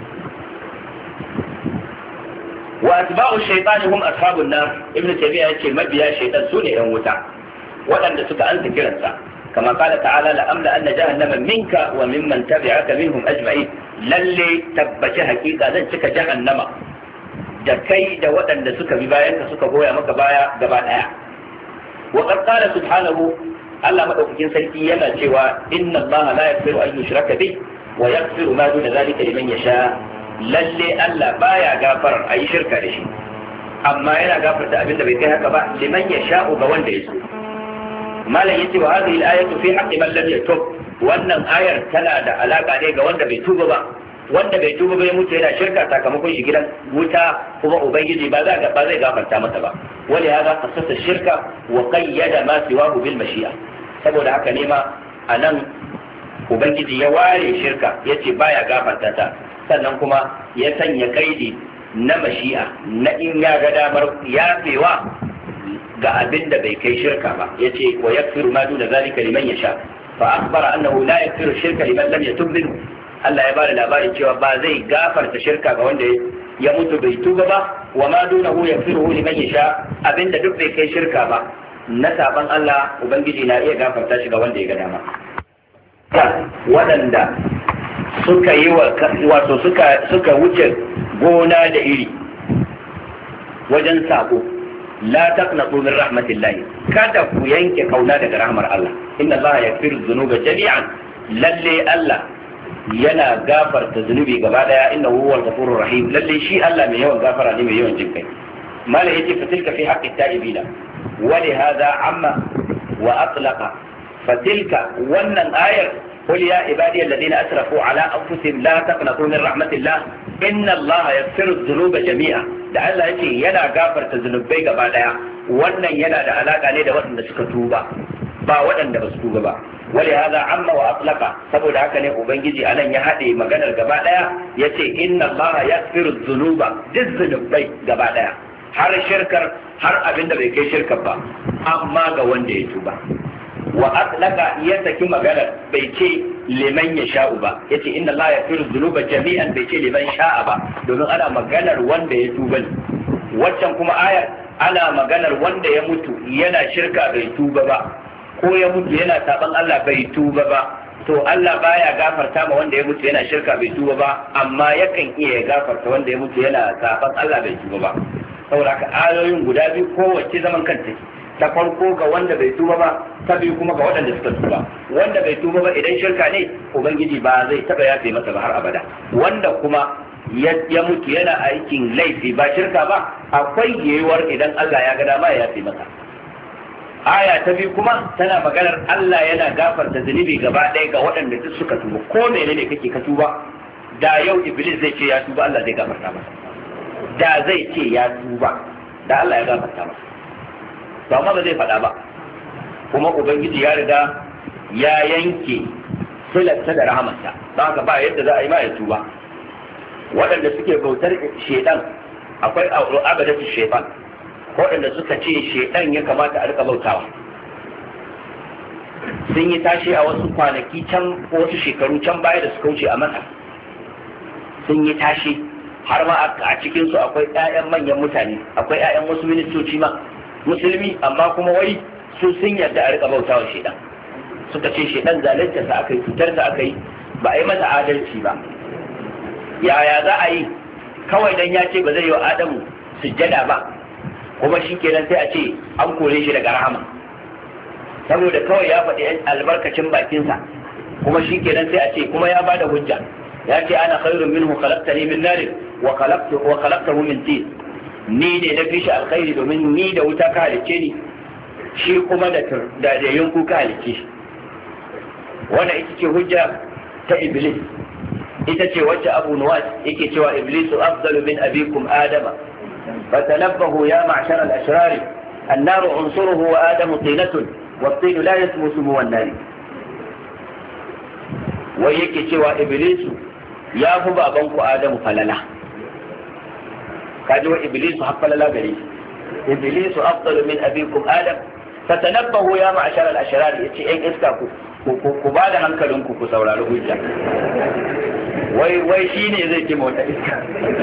Speaker 2: wa atba'u shaytani hum ashabun nar. ibn Taymiyyah yace mabiya shaytan sune yan wuta waɗanda suka ansa kiransa, kama qala ta'ala la amla anna jahannama minka wa mimman tabi'aka minhum ajma'in. lalle tabbaci hakika zan cika jahannama da kai da waɗanda suka bi bayan ka suka goya maka baya gaba daya. wa qad qala subhanahu, Allah madaukakin sarki yana cewa inna Allah la yaghfiru an yushraka bih wa yaghfiru ma duna zalika liman yasha. lalle Allah baya gafarar ayi shirka da shi, amma yana gafarta abin da bai kai haka ba liman yasha'u ga wanda ya so. malam yace wa hadhihi al-ayatu fi haqqi man lam yatub, wannan ayar tana da alaka ne ga wanda bai tuba ba. wanda bai tuba ba ya mutu yana shirka sakamakon shi gidan wuta, kuma ubangiji ba zai gafarta masa ba. wani hada kasasa shirka wa qayyada ma siwahu bil mashi'a. saboda haka ne ma anan ubangiji ya ware shirka yace baya gafarta ta, sannan kuma ya sanya kaidi na mashi'a na in ya ga damar yafewa ga abin da bai kai shirka ba. yace wa yaghfiru ma duna zalika liman yasha, fa akhbara annahu la yaghfiru shirka liman lam yatub minhu. Allah ya bada labarin cewa ba zai gafarta shirka ga wanda ya mutu bai tuba ba. wa ma dunahu yaghfiruhu liman yasha, abinda duk bai kai shirka ba na saban Allah ubangiji na iya gafarta shi ga wanda ya ga dama. waɗanda suka yi wato suka wuce gona da iri wajen sako, la taqnatu min rahmatillah, kada ku yanke kauna daga rahmar Allah. inna Allah yaghfiru dhunuba jami'an, lalle Allah yana gafarta zunubi gaba daya. innahu huwal ghafurur rahim, lalle shi Allah mai yawan gafara ne mai yawan jinkai. malai yace fatilka fi haqqi ta'ibina wa li hadha amma wa atlaqa fatilka, wannan ayar قل يا عبادي الذين أسرفوا على أنفسهم لا تقنطوا من رحمة الله إن الله يغفر الذنوب جميعا. لعل يجي ينا غافر الذنوبي gaba daya. wannan yana da alaka ne da waɗanda suka tuba ba waɗanda ba su tuba ba. ولهذا عم واطلق saboda haka ne ubangiji anan ya hade maganar gaba daya yace inna allaha yaghfiru dhunuba dizzunubai gaba daya har shirkar har abinda bai kai shirkar ba amma ga wanda ya tuba wa atlaqa ya saki maganar bai ce liman ya sha'u ba yace inna allaha yaghfiru dhunuba jami'an bai ce liman sha'a ba domin ana maganar wanda ya tuba ne waccan kuma ayar ana maganar wanda ya mutu yana shirka bai tuba ba ko ya mutu yana saban Allah bai tuba ba to Allah baya gafarta ma wanda ya mutu yana shirka bai tuba ba amma yakan iya gafarta wanda ya mutu yana saban Allah bai tuba ba saboda ka ayoyin guda biyu kowace zaman kanta ta farko ga wanda bai tuba ba ta biyu kuma ga waɗanda suka tuba wanda bai tuba ba idan shirka ne ubangiji ba zai taba yafe masa ba har abada wanda kuma ya mutu yana aikin laifi ba shirka ba akwai yiwuwar idan Allah ya ga dama ya yafe masa aya ta biyu kuma tana maganar Allah yana gafarta zunubi gaba ɗaya ga waɗanda duk suka tuba ko menene kake ka tuba da yau iblis zai ce ya tuba Allah zai gafarta masa da zai ce ya tuba da Allah ya gafarta masa to amma ba zai faɗa ba kuma ubangiji ya riga ya yanke silarsa da rahamarsa don haka ba yadda za a yi ma ya tuba waɗanda suke bautar shedan akwai abadatu shaytan waɗanda suka ce shaidan ya kamata a rika bautawa sun yi tashi a wasu kwanaki can wasu shekaru can baya da suka wuce a Masar sun yi tashi har ma a cikinsu akwai 'ya'yan manyan mutane akwai 'ya'yan wasu ministoci ma musulmi amma kuma wai su sun yarda a rika bautawa shaidan suka ce shaidan zalunta sa aka yi cutar sa aka yi ba a yi masa adalci ba yaya za a yi kawai dan ya ce ba zai yi wa Adamu sujjada ba kuma shi kenan sai a ce an kore shi daga rahama saboda kawai ya faɗi albarkacin bakinsa kuma shi kenan sai a ce kuma ya bada hujja ya ce ana khairun minhu khalaqtani min nar wa khalaqtahu min tin ni ne na fi shi alkhairi domin ni da wuta ka halicce ni shi kuma da yanku ka halicce shi wannan ita ce hujja ta iblis ita ce wacce Abu Nuwas yake cewa iblisu afdalu min abikum adama فتنبهوا يا معشر الأشرار النار عنصره وآدم طينة والطين لا يسمو سمو النار ويكي سوى إبليس يا فبا بنك آدم فللا كاجوا إبليس حق فللا بريس إبليس أفضل من أبيكم آدم فتنبهوا يا معشر الأشرار يتي إن إسكاكو كبادا هنكلنكو كسورا لهجا وي شيني زي كموتا إسكا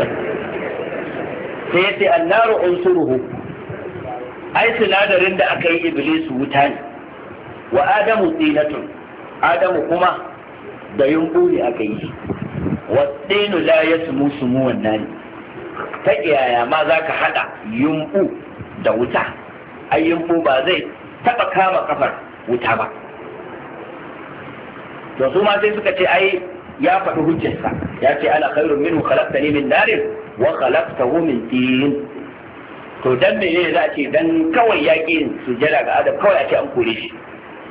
Speaker 2: sai ya ce annaru unsuruhu ai sinadarin da aka yi iblisu wuta ne wa adamu tsinatun adamu kuma da yumbu ne aka yi wa tsinu la yasmu sumu wannan ta kiyaya ma za ka hada yumbu da wuta ai yumbu ba zai taba kama kafar wuta ba to su ma sai suka ce ai ya faɗi hujjarsa ya ce ana khairun minhu khalaqtani min narin wa khalaqtahu min tin to dan menene za a ce dan kawai yaƙi sujada ga Adam kawai a ce an kore shi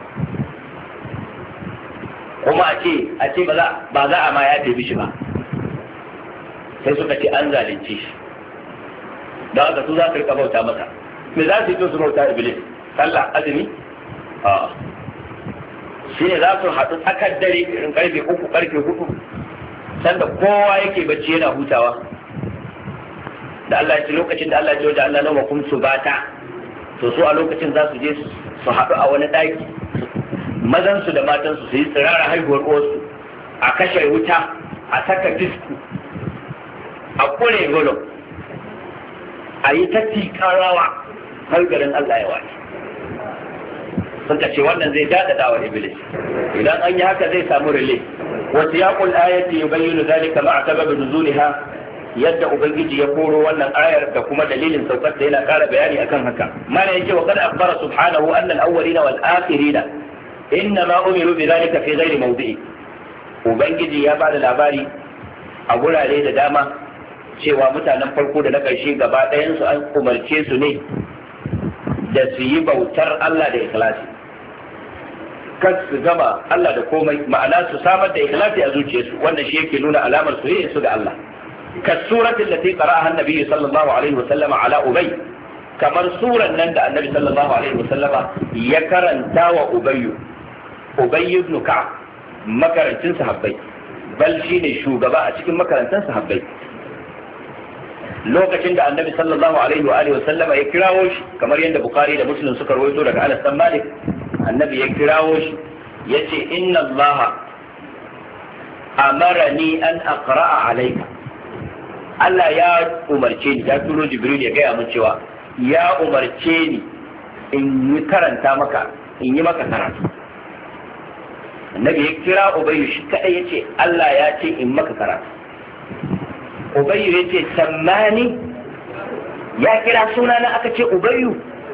Speaker 2: kuma a ce ba za a ma ya tafi shi ba sai suka ce an zalunce shi da haka su za su rika bauta masa me za su yi to su bauta iblis sallah azumi a shi ne za su haɗu tsakar dare irin karfe 3 karfe 4 sanda kowa yake bacci yana hutawa da Allah ya ce lokacin da Allah ya ce wajen Allah nawa kun su bata to su a lokacin za su je su haɗu a wani ɗaki mazansu da matansu su yi tsirara haihuwar uwarsu a kashe wuta a saka disku a kure golo a yi ta tikarawa har garin Allah ya wace sun ce wannan zai daɗaɗa wa iblis idan an yi haka zai samu rile wasu yaƙul ayati yubayyinu zalika ma'a sababi nuzuliha yadda ubangiji ya koro wannan ayar da kuma dalilin saukar da yana ƙara bayani akan haka mana yake wa qad akhbara subhanahu anna al-awwalina wal akhirina innama umiru bi dhalika fi ghairi mawdi'i ubangiji ya bada labari a gurare da dama cewa mutanen farko da na ƙarshe gaba ɗayan su an umarce su ne da su yi bautar Allah da ikhlasi kas su gama Allah da komai ma'ana su samar da ikhlasi a zuciyarsu wannan shi yake nuna alamar soyayya su ga Allah كالسورة التي قرأها النبي صلى الله عليه وسلم على أبي كما سورة نند النبي صلى الله عليه وسلم يكرن تاوى أبي Ubay ibn Ka'ab makarancin sahabbai, bal shine shugaba a cikin makarantan sahabbai. Lokacin da annabi sallallahu alaihi wa alihi wa sallama ya kirawo shi, kamar yadda Bukhari da Muslim suka rawaito daga Anas bin Malik, annabi ya kirawo shi yace inna Allah amarani an aqra'a alayka. Allah ya umarce ni, ya turo Jibril ya gaya min cewa ya umarce ni in yi karanta maka, in yi maka karatu. Annabi ya kira Ubayyu shi kadai yace Allah ya ce in maka karatu. Ubayyu yace sammani, ya kira sunana aka ce Ubayyu.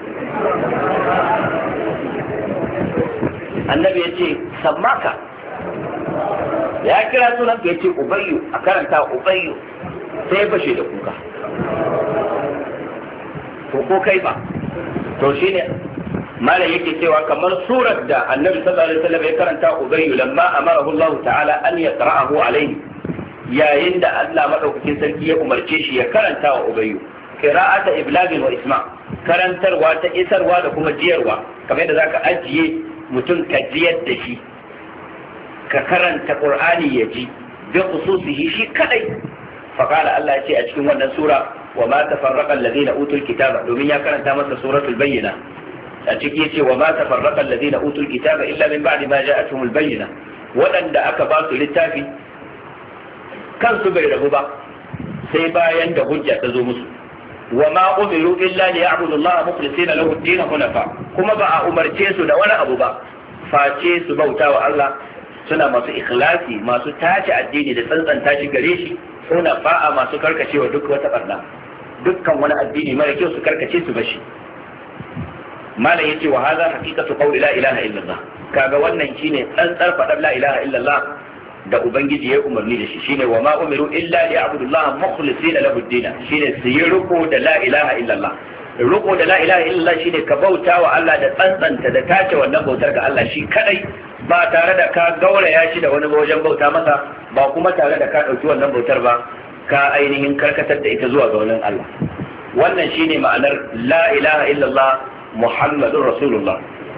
Speaker 2: Annabi yace sammaka, ya kira sunan ka yace Ubayyu, a karanta Ubayyu, sai ya fashe da kuka. ko kai ba, to shine malam yake cewa kamar surar da annabi sallallahu alaihi wasallam ya karanta Ubayyu lamma amarahu Allah ta'ala an yaqra'ahu alayhi, yayin da Allah madaukakin sarki ya umarce shi ya karanta wa Ubayyu qira'ata iblagin wa isma, karantarwa ta isarwa da kuma jiyarwa, kamar yadda zaka ajiye mutum ka jiyar da shi, ka karanta Qur'ani ya ji bi khususihi shi kadai. Faqala Allah ya ce a cikin wannan sura wa ma tafarraqa alladhina utul kitaba, domin ya karanta masa suratul bayyina, a ciki yace wa ma tafarraqa alladhina utul kitaba illa min ba'di ma ja'atuhumul bayyina, waɗanda aka ba su littafi kansu bai rabu ba sai bayan da hujja ta zo musu. Wa ma umiru illa liya'budu Allah mukhlisina lahu ad-din hunafa, kuma ba a umarce su da wani abu ba face su bauta wa Allah suna masu ikhlasi, masu tace addini da tsantsanta shi gare shi, hunafa masu karkacewa duk wata barna, dukkan wani addini mara kyau su karkace su bashi. Malam yace wa hadha haqiqatu qawli la ilaha illallah, kaga wannan shine tsantsar fadar la ilaha illallah da ubangiji ya umarni da shi, shine wa ma umiru illa liya'budullaha mukhlisina lahu ad-din, shine su yi riko da la ilaha illallah. Riko da la ilaha illallah shine ka bauta wa Allah da tsantsanta da tace wannan bautar ga Allah shi kadai, ba tare da ka gauraya shi da wani wajen bauta masa, ba kuma tare da ka dauki wannan bautar ba ka ainihin karkatar da ita zuwa ga wani Allah. Wannan shine ma'anar la ilaha illallah Muhammadur Rasulullah.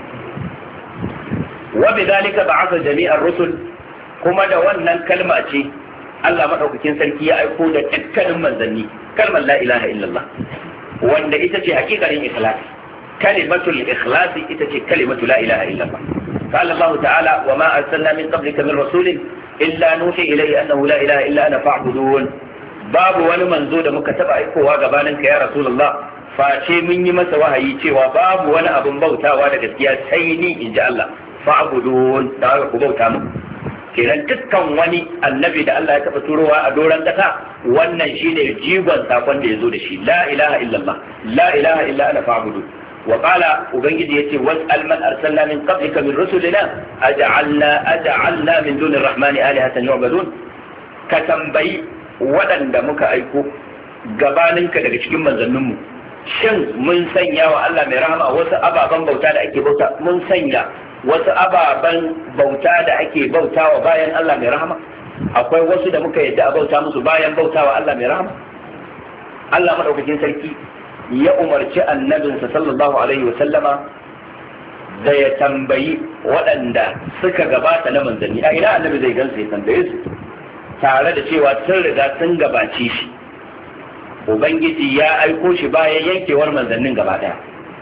Speaker 2: Wa bidhalika ba'atha jami'ar rusul, kuma da wannan kalma ce Allah madaukakin sarki ya aiko da dukkanin manzanni kalmar la ilaha illallah, wanda ita ce hakikarin ikhlas. Kalimatul ikhlas ita ce kalimatu la ilaha illallah. قال الله تعالى وما أرسلنا من قبلك من رسول إلا نوحي إليه أنه لا إله إلا أنا فاعبدون. باب wani manzo da muka taba aikowa gabaninka ya Rasulullah, face mun yi masa wahayi cewa babu wani abin bautawa da gaskiya sai ni, inji Allah, fa'budun, da haka ku bauta mu. Kenan dukkan wani annabi da Allah ya taba turowa a doron kasa, wannan shine jigon sakon da yazo da shi, la ilaha illallah, la ilaha illa ana fa'budun. Wa qala ubangiji yace was'al man arsalna min qablika min rusulina aj'alna min dunir rahmani alihatan yu'badun, ka tambayi waɗanda muka aiko gabaninka daga cikin manzanninmu, shin mun sanya wa Allah mai rahama wasu ababen bauta da ake bauta, mun sanya wasu ababen bauta da ake bautawa bayan Allah mai rahama? Akwai wasu da muka yadda a bauta musu bayan bautawa Allah mai rahama? Allah madaukakin sarki ya umarci annabinsa sallallahu alaihi wa sallama da ya tambayi waɗanda suka gabata na manzanni. A ina annabi zai gansu ya tambaye su, tare da cewa sun riga sun gabace shi. Ubangiji ya aiko shi bayan yankewar manzannin gaba ɗaya.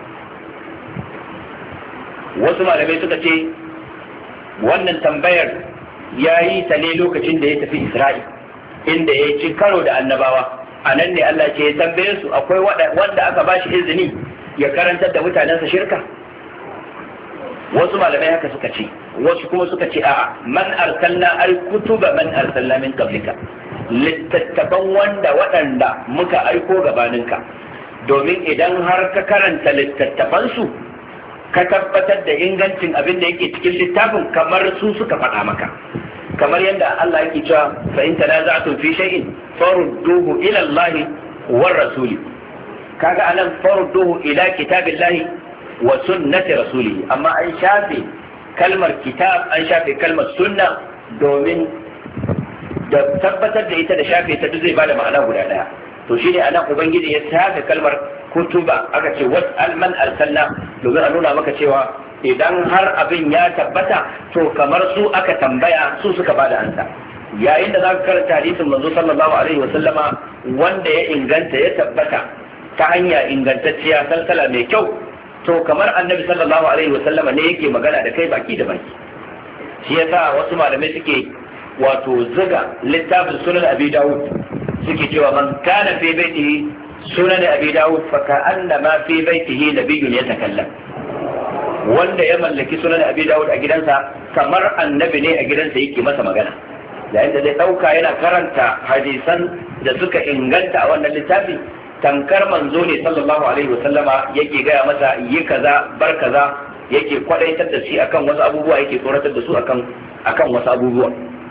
Speaker 2: Wasu malamai suka ce wannan tambayar ya yi ta ne lokacin da ya tafi Isra'i, inda ya ci karo da annabawa. A nan ne Allah ce ya tambaye su, akwai wanda aka ba shi izini ya karantar da mutanensa shirka? Wasu malamai haka suka ce, wasu kuma suka ce a'a, man arsalna kutuba man arsalna min qablika, littattafan waɗanda muka aiko gabaninka, domin idan har ka karanta littattafansu ka tabbatar da ingancin abin da yake cikin littafin, kamar su suka faɗa maka. Kamar yadda Allah yake cewa fa in tanaza'tum fi shay'in farudduhu ila Allah war rasuli, kaga anan farudduhu ila kitabillahi wa sunnati rasulihi, amma an shafe kalmar kitab, an shafe kalmar sunna, domin da tabbatar da ita da shafe ta duk zai bada ma'ana guda daya. To shine anan ubangiji ya shafe kalmar kutuba, aka ce was'al man arsalna, domin a nuna maka cewa idan har abin ya tabbata to kamar su aka tambaya su suka bada ansa. Yayin da zaka karanta hadisin manzo sallallahu alaihi wa sallama wanda ya inganta ya tabbata ta hanya ingantacciya salsala mai kyau, to kamar annabi sallallahu alaihi wa sallama ne yake magana da kai baki da baki. Shi yasa wasu malamai suke wato zuga littafin sunan abi dawud suke cewa man kana fi baitihi sunan abi dawud fa ka'annama fi baitihi nabiyyun yatakallam. Wanda ya mallaki sunan abi dawud a gidansa kamar annabi ne a gidansa yake masa magana. Yayin da zai dauka yana karanta hadisan da suka inganta a wannan littafi, tankar manzo ne sallallahu alaihi wasallama yake gaya masa yi kaza bar kaza, yake kwadaitar da shi akan wasu abubuwa, yake tsoratar da su akan wasu abubuwa.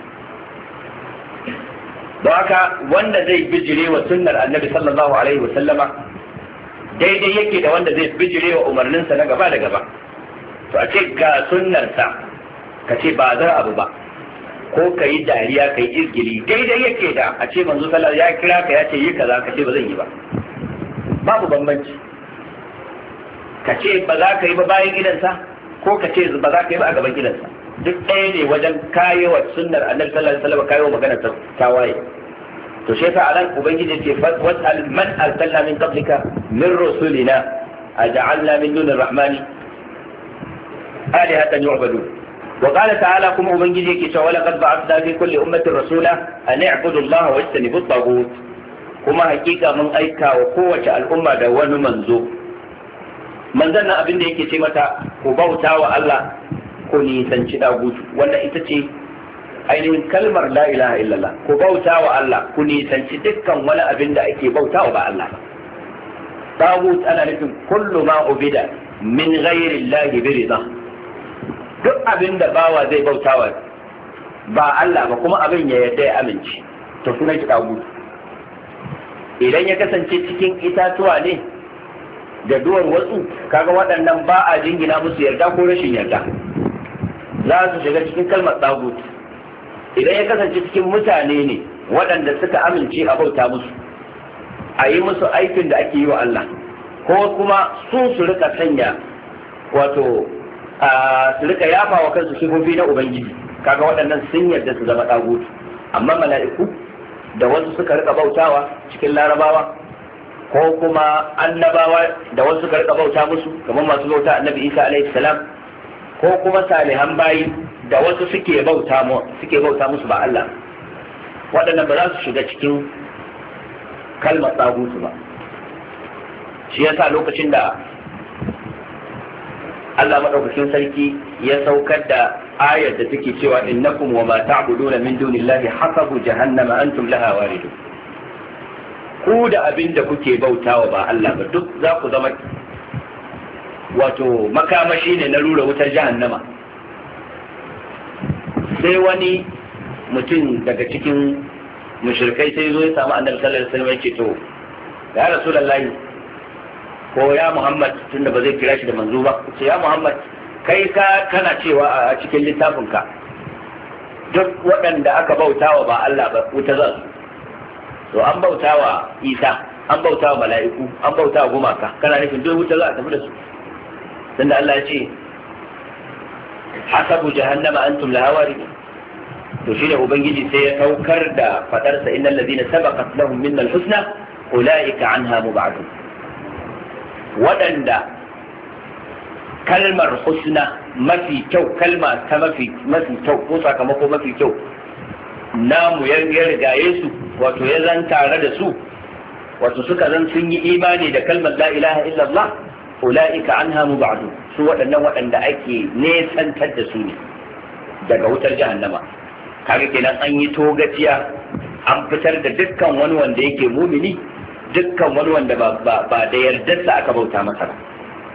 Speaker 2: Don haka wanda zai bijire wa sunnar annabi sallallahu alaihi wasallama daidai yake da wanda zai bijire wa umarninsa na gaba da gaba. To a ce ga sunnarsa ka ce ba za abu ba, ko ka yi dariya ka yi izgili, daidai yake da a ce manzo sallallahu ya kira ka ya ce yi kaza ka ce ba zan yi ba. Babu bambanci. Ka ce ba za ka yi ba bayan gidansa, ko ka ce ba za ka yi ba a gaban gidansa. Duk ɗaya ne wajen kayewa sunnar annabi sallallahu alaihi wasallam kayewa magana ta waye. To shi yasa anan ubangiji ce was'al man arsalna min qablika min rusulina aj'alna min dunir rahmani alihatan yu'badun. وقال تعالى كما أبنجي كي ولقد بعثنا في كل أمة رسولا أن اعبدوا الله واجتنبوا الطاغوت. كما حقيقة من أيكا وقوة الأمة دوان منزو من ذن أبن دي كي متى كبوتا والله كوني سنشي طاغوت ولا إتتي ainihin kalmar la ilaha illallah ku bauta wa Allah ku nisanci dukkan wani abin da ake bauta wa ba Allah ba. Tagut ana nufin kullu ma ubida min ghairi Allah bi ridha. Duk abin da bawa zai bautawa ba Allah ba kuma abin ya yarda ya amince to sunan shi tagut. Idan ya kasance cikin itatuwa ne da duwar wasu, kaga waɗannan ba a jingina musu yarda ko rashin yarda, za su shiga cikin kalmar tagut. Idan ya kasance cikin mutane ne waɗanda suka amince a bauta musu, a yi musu aikin da ake yi wa Allah, ko kuma su rika sanya wato su rika yafa wa kansu sifofi na Ubangiji, kaga waɗannan sun yarda su zama ɗagutu. Amma mala'iku da wasu suka rika bautawa cikin larabawa, ko kuma annabawa da wasu suka rika bauta musu kamar masu bauta annabi Isa alaihi salam, ko kuma salihan bayi da wasu suke bauta musu ba Allah, waɗannan ba za su shiga cikin kalmar tsagutu ba. Shi yasa lokacin da Allah madaukakin sarki ya saukar da ayar da take cewa innakum wa ma ta'buduna min dunillahi hasabu jahannama antum laha waridun, ku da abin da kuke bautawa ba Allah ba duk za ku zama wato makamashi ne na rura wutar jahannama. Sai wani mutum daga cikin mushrikai sai zo ya samu annabi sallallahu alaihi wasallam ya ce to ya rasulullahi ko ya Muhammad, tunda ba zai kira shi da manzo ba, ce ya Muhammad kai kana cewa a cikin littafin ka duk waɗanda aka bautawa ba Allah ba wuta za su, to an bautawa Isa, an bautawa mala'iku, an bautawa gumaka, kana nufin duk wuta za a tafi da su? Tunda Allah ya ce hasabu jahannama antum laha waridun. To shine ubangiji sai ya saukar da fadarsa innal ladina sabaqat lahum minna al-husna ulaika anha mub'adun. Wadanda kalmar husna mafi kyau, kalma ta mafi kyau ko sakamako mafi kyau namu ya rigaye su, wato ya zan tare da su, wato suka zan sun yi imani da kalmar la ilaha illallah, ulaika anha mub'adun. Su waɗanda ake nesantar da su ne daga wutar jahannama. Kaga kenan an yi togaciya, an fitar da dukkan wani wanda yake mumini, dukkan wani wanda ba da yardarsa aka bauta masa ba.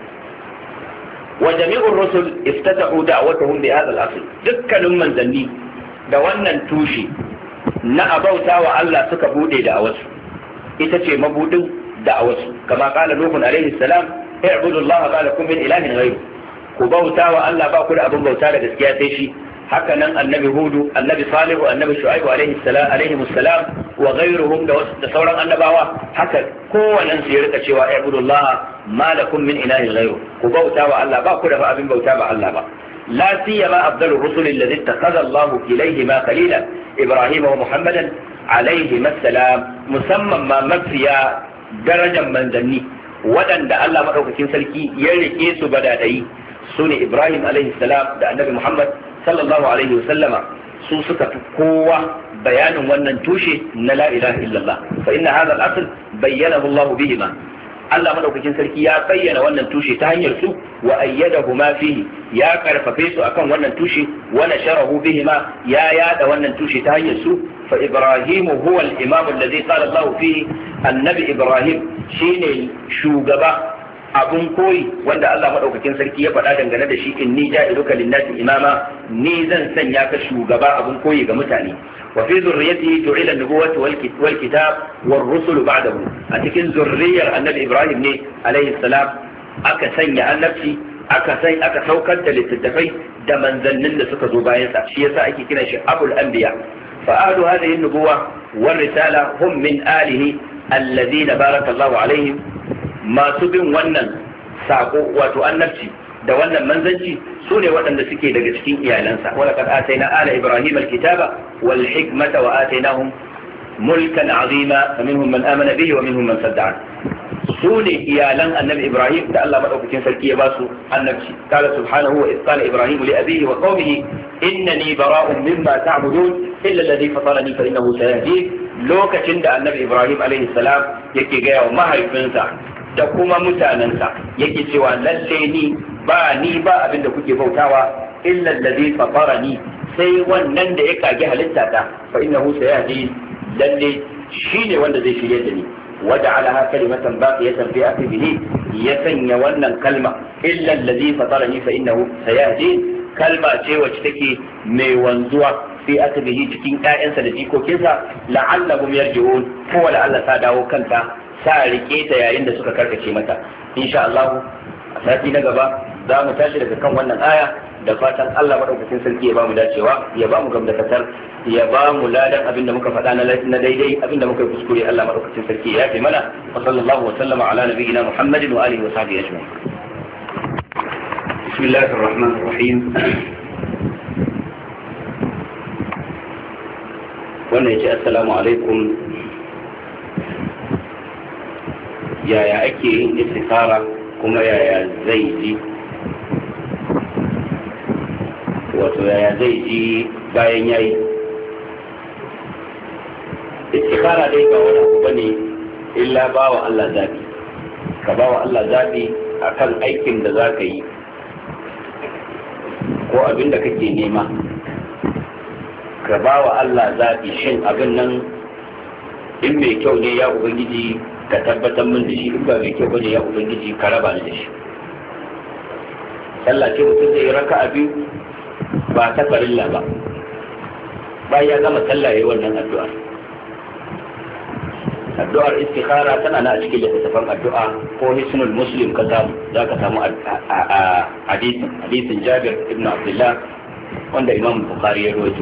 Speaker 2: Wa jami'ur rusul iftatahu da'watahum bi hadha al-asl. Dukkanin manzanni da wannan tushe na abauta wa Allah suka bude da'awarsu, ita ce mabudin da'awarsu. Kama qala Nuhu alaihi salam i'budu Allah ma lakum min ilahin ghayru. Ku bauta wa Allah, ba ku da abin bauta da gaskiya sai shi. haka nan annabi hudu, annabi salihu, annabi shu'aibu alaihi salam wa ghayruhum da sauran annabawa, haka kowannen su ya rika cewa ibudullah ma lakum min ilahin ghayru, ku bauta wa Allah, ba ku da abin bauta ba Allah ba. لا سيما أفضل الرسل الذي اتخذ الله إليهما خليلا إبراهيم ومحمدا عليهما السلام، مسمى ما مفيا درجة من ذني ودن دا الله مدوكين سلكي يلقي سو بدادي سوني إبراهيم عليه السلام دا النبي محمد صلى الله عليه وسلم su suka fi kowa bayanin wannan tushe na la ilaha illallah, fa inna hadha al-asl bayyanahu Allah bihima. Allah madaukakin sarki ya bayyana wannan tushe ta hanyar su wa ayyadahu ma fihi, ya karfafe su akan wannan tushe wa nasharahu bihima, ya yada wannan tushe ta hanyar su. fa ibrahimu huwa al-imam alladhi qala Allah fihi, annabi Ibrahim shine shugaba abun koyi wanda Allah madaukakin sarki ya faɗa dangane da shi, inni ja'iluka lin-nasi imama, ni zan sanya ka shugaba abun koyi ga mutane. wa fi zurriyyatihi ju'ila an-nubuwwatu wal kitab war rusulu ba'dahu, a cikin zurriyar annabi Ibrahim ne alayhi salam aka sanya annabci, aka saukar da littattafai da manzannin da suka zo bayan sa, shi yasa ake kiran shi abul anbiya. fa ahlu hadhihi an-nubuwwa war risala hum min alihi alladhina barakallahu alaihim, masu bin wannan sako wato annabci da wannan manzanci su ne waɗanda suke daga cikin iyalansa. wala kad ataina ala ibrahim alkitaba wal hikmata wa atainahum mulkan azima faminhum man amana bihi wa minhum man sadda. su ne iyalan annabi Ibrahim da Allah madaukakin sarki ya ba su annabci. qala subhanahu wa idh qala ibrahim li abihi wa qaumihi innani bara'un mimma ta'budun illa alladhi fatarani fa innahu sayahdin. lokacin da annabi Ibrahim alaihi salam yake gaya wa mahaifinsa da kuma mutanensa yake cewa lalle ni ba abin da kuke bautawa illa allazi fatarani, sai wannan da ya kage halitta ta, fa innahu sayahdi, lalle shine wanda zai shirye da ni. waja'alaha kalimatan baqiyatan fi aqibihi, ya sanya wannan kalma illa allazi fatarani fa innahu sayahdi, kalma ce wacce take mai wanzuwa fi aqibihi cikin ƴaƴansa da jikokinsa, la'allahum yarji'un, ko wala Allah ta dawo kanta sa rike ta yayin da suka karkace mata. insha Allah a sati na gaba za mu tashi daga kan wannan aya, da fatan Allah madaukakin sarki ya bamu dacewa, ya bamu gamdakatar, ya bamu ladan abinda muka faɗa na daidai, abinda muka yi kuskure Allah madaukakin sarki ya yafe mana. wa sallallahu wa sallama ala nabiyyina Muhammadin wa alihi wa sahbihi ajma'in. bismillahir rahmanir rahim. wannan yace assalamu alaikum, yaya ake yin istikhara kuma yaya zai ji, wato yaya zai ji bayan yayi istikhara? dai ba wani abu bane illa bawa Allah zabi, ka bawa Allah zabi akan aikin da zaka yi ko abin da kake nema, ka bawa Allah zabi shin abin nan in mai kyau ne ya ubangiji ka tabbatar min da shi, in ba mai kyau bane ya ubangiji ka raba ni da shi. sallah ce mutum zai raka'a biyu ba ta farilla ba, bayan ya gama sallah yayi wannan addu'ar istikhara tana na a cikin littattafan addu'a ko hisnul muslim ka samu, za ka samu hadisin Jabir ibn Abdullah wanda Imam Bukhari ya rawaito.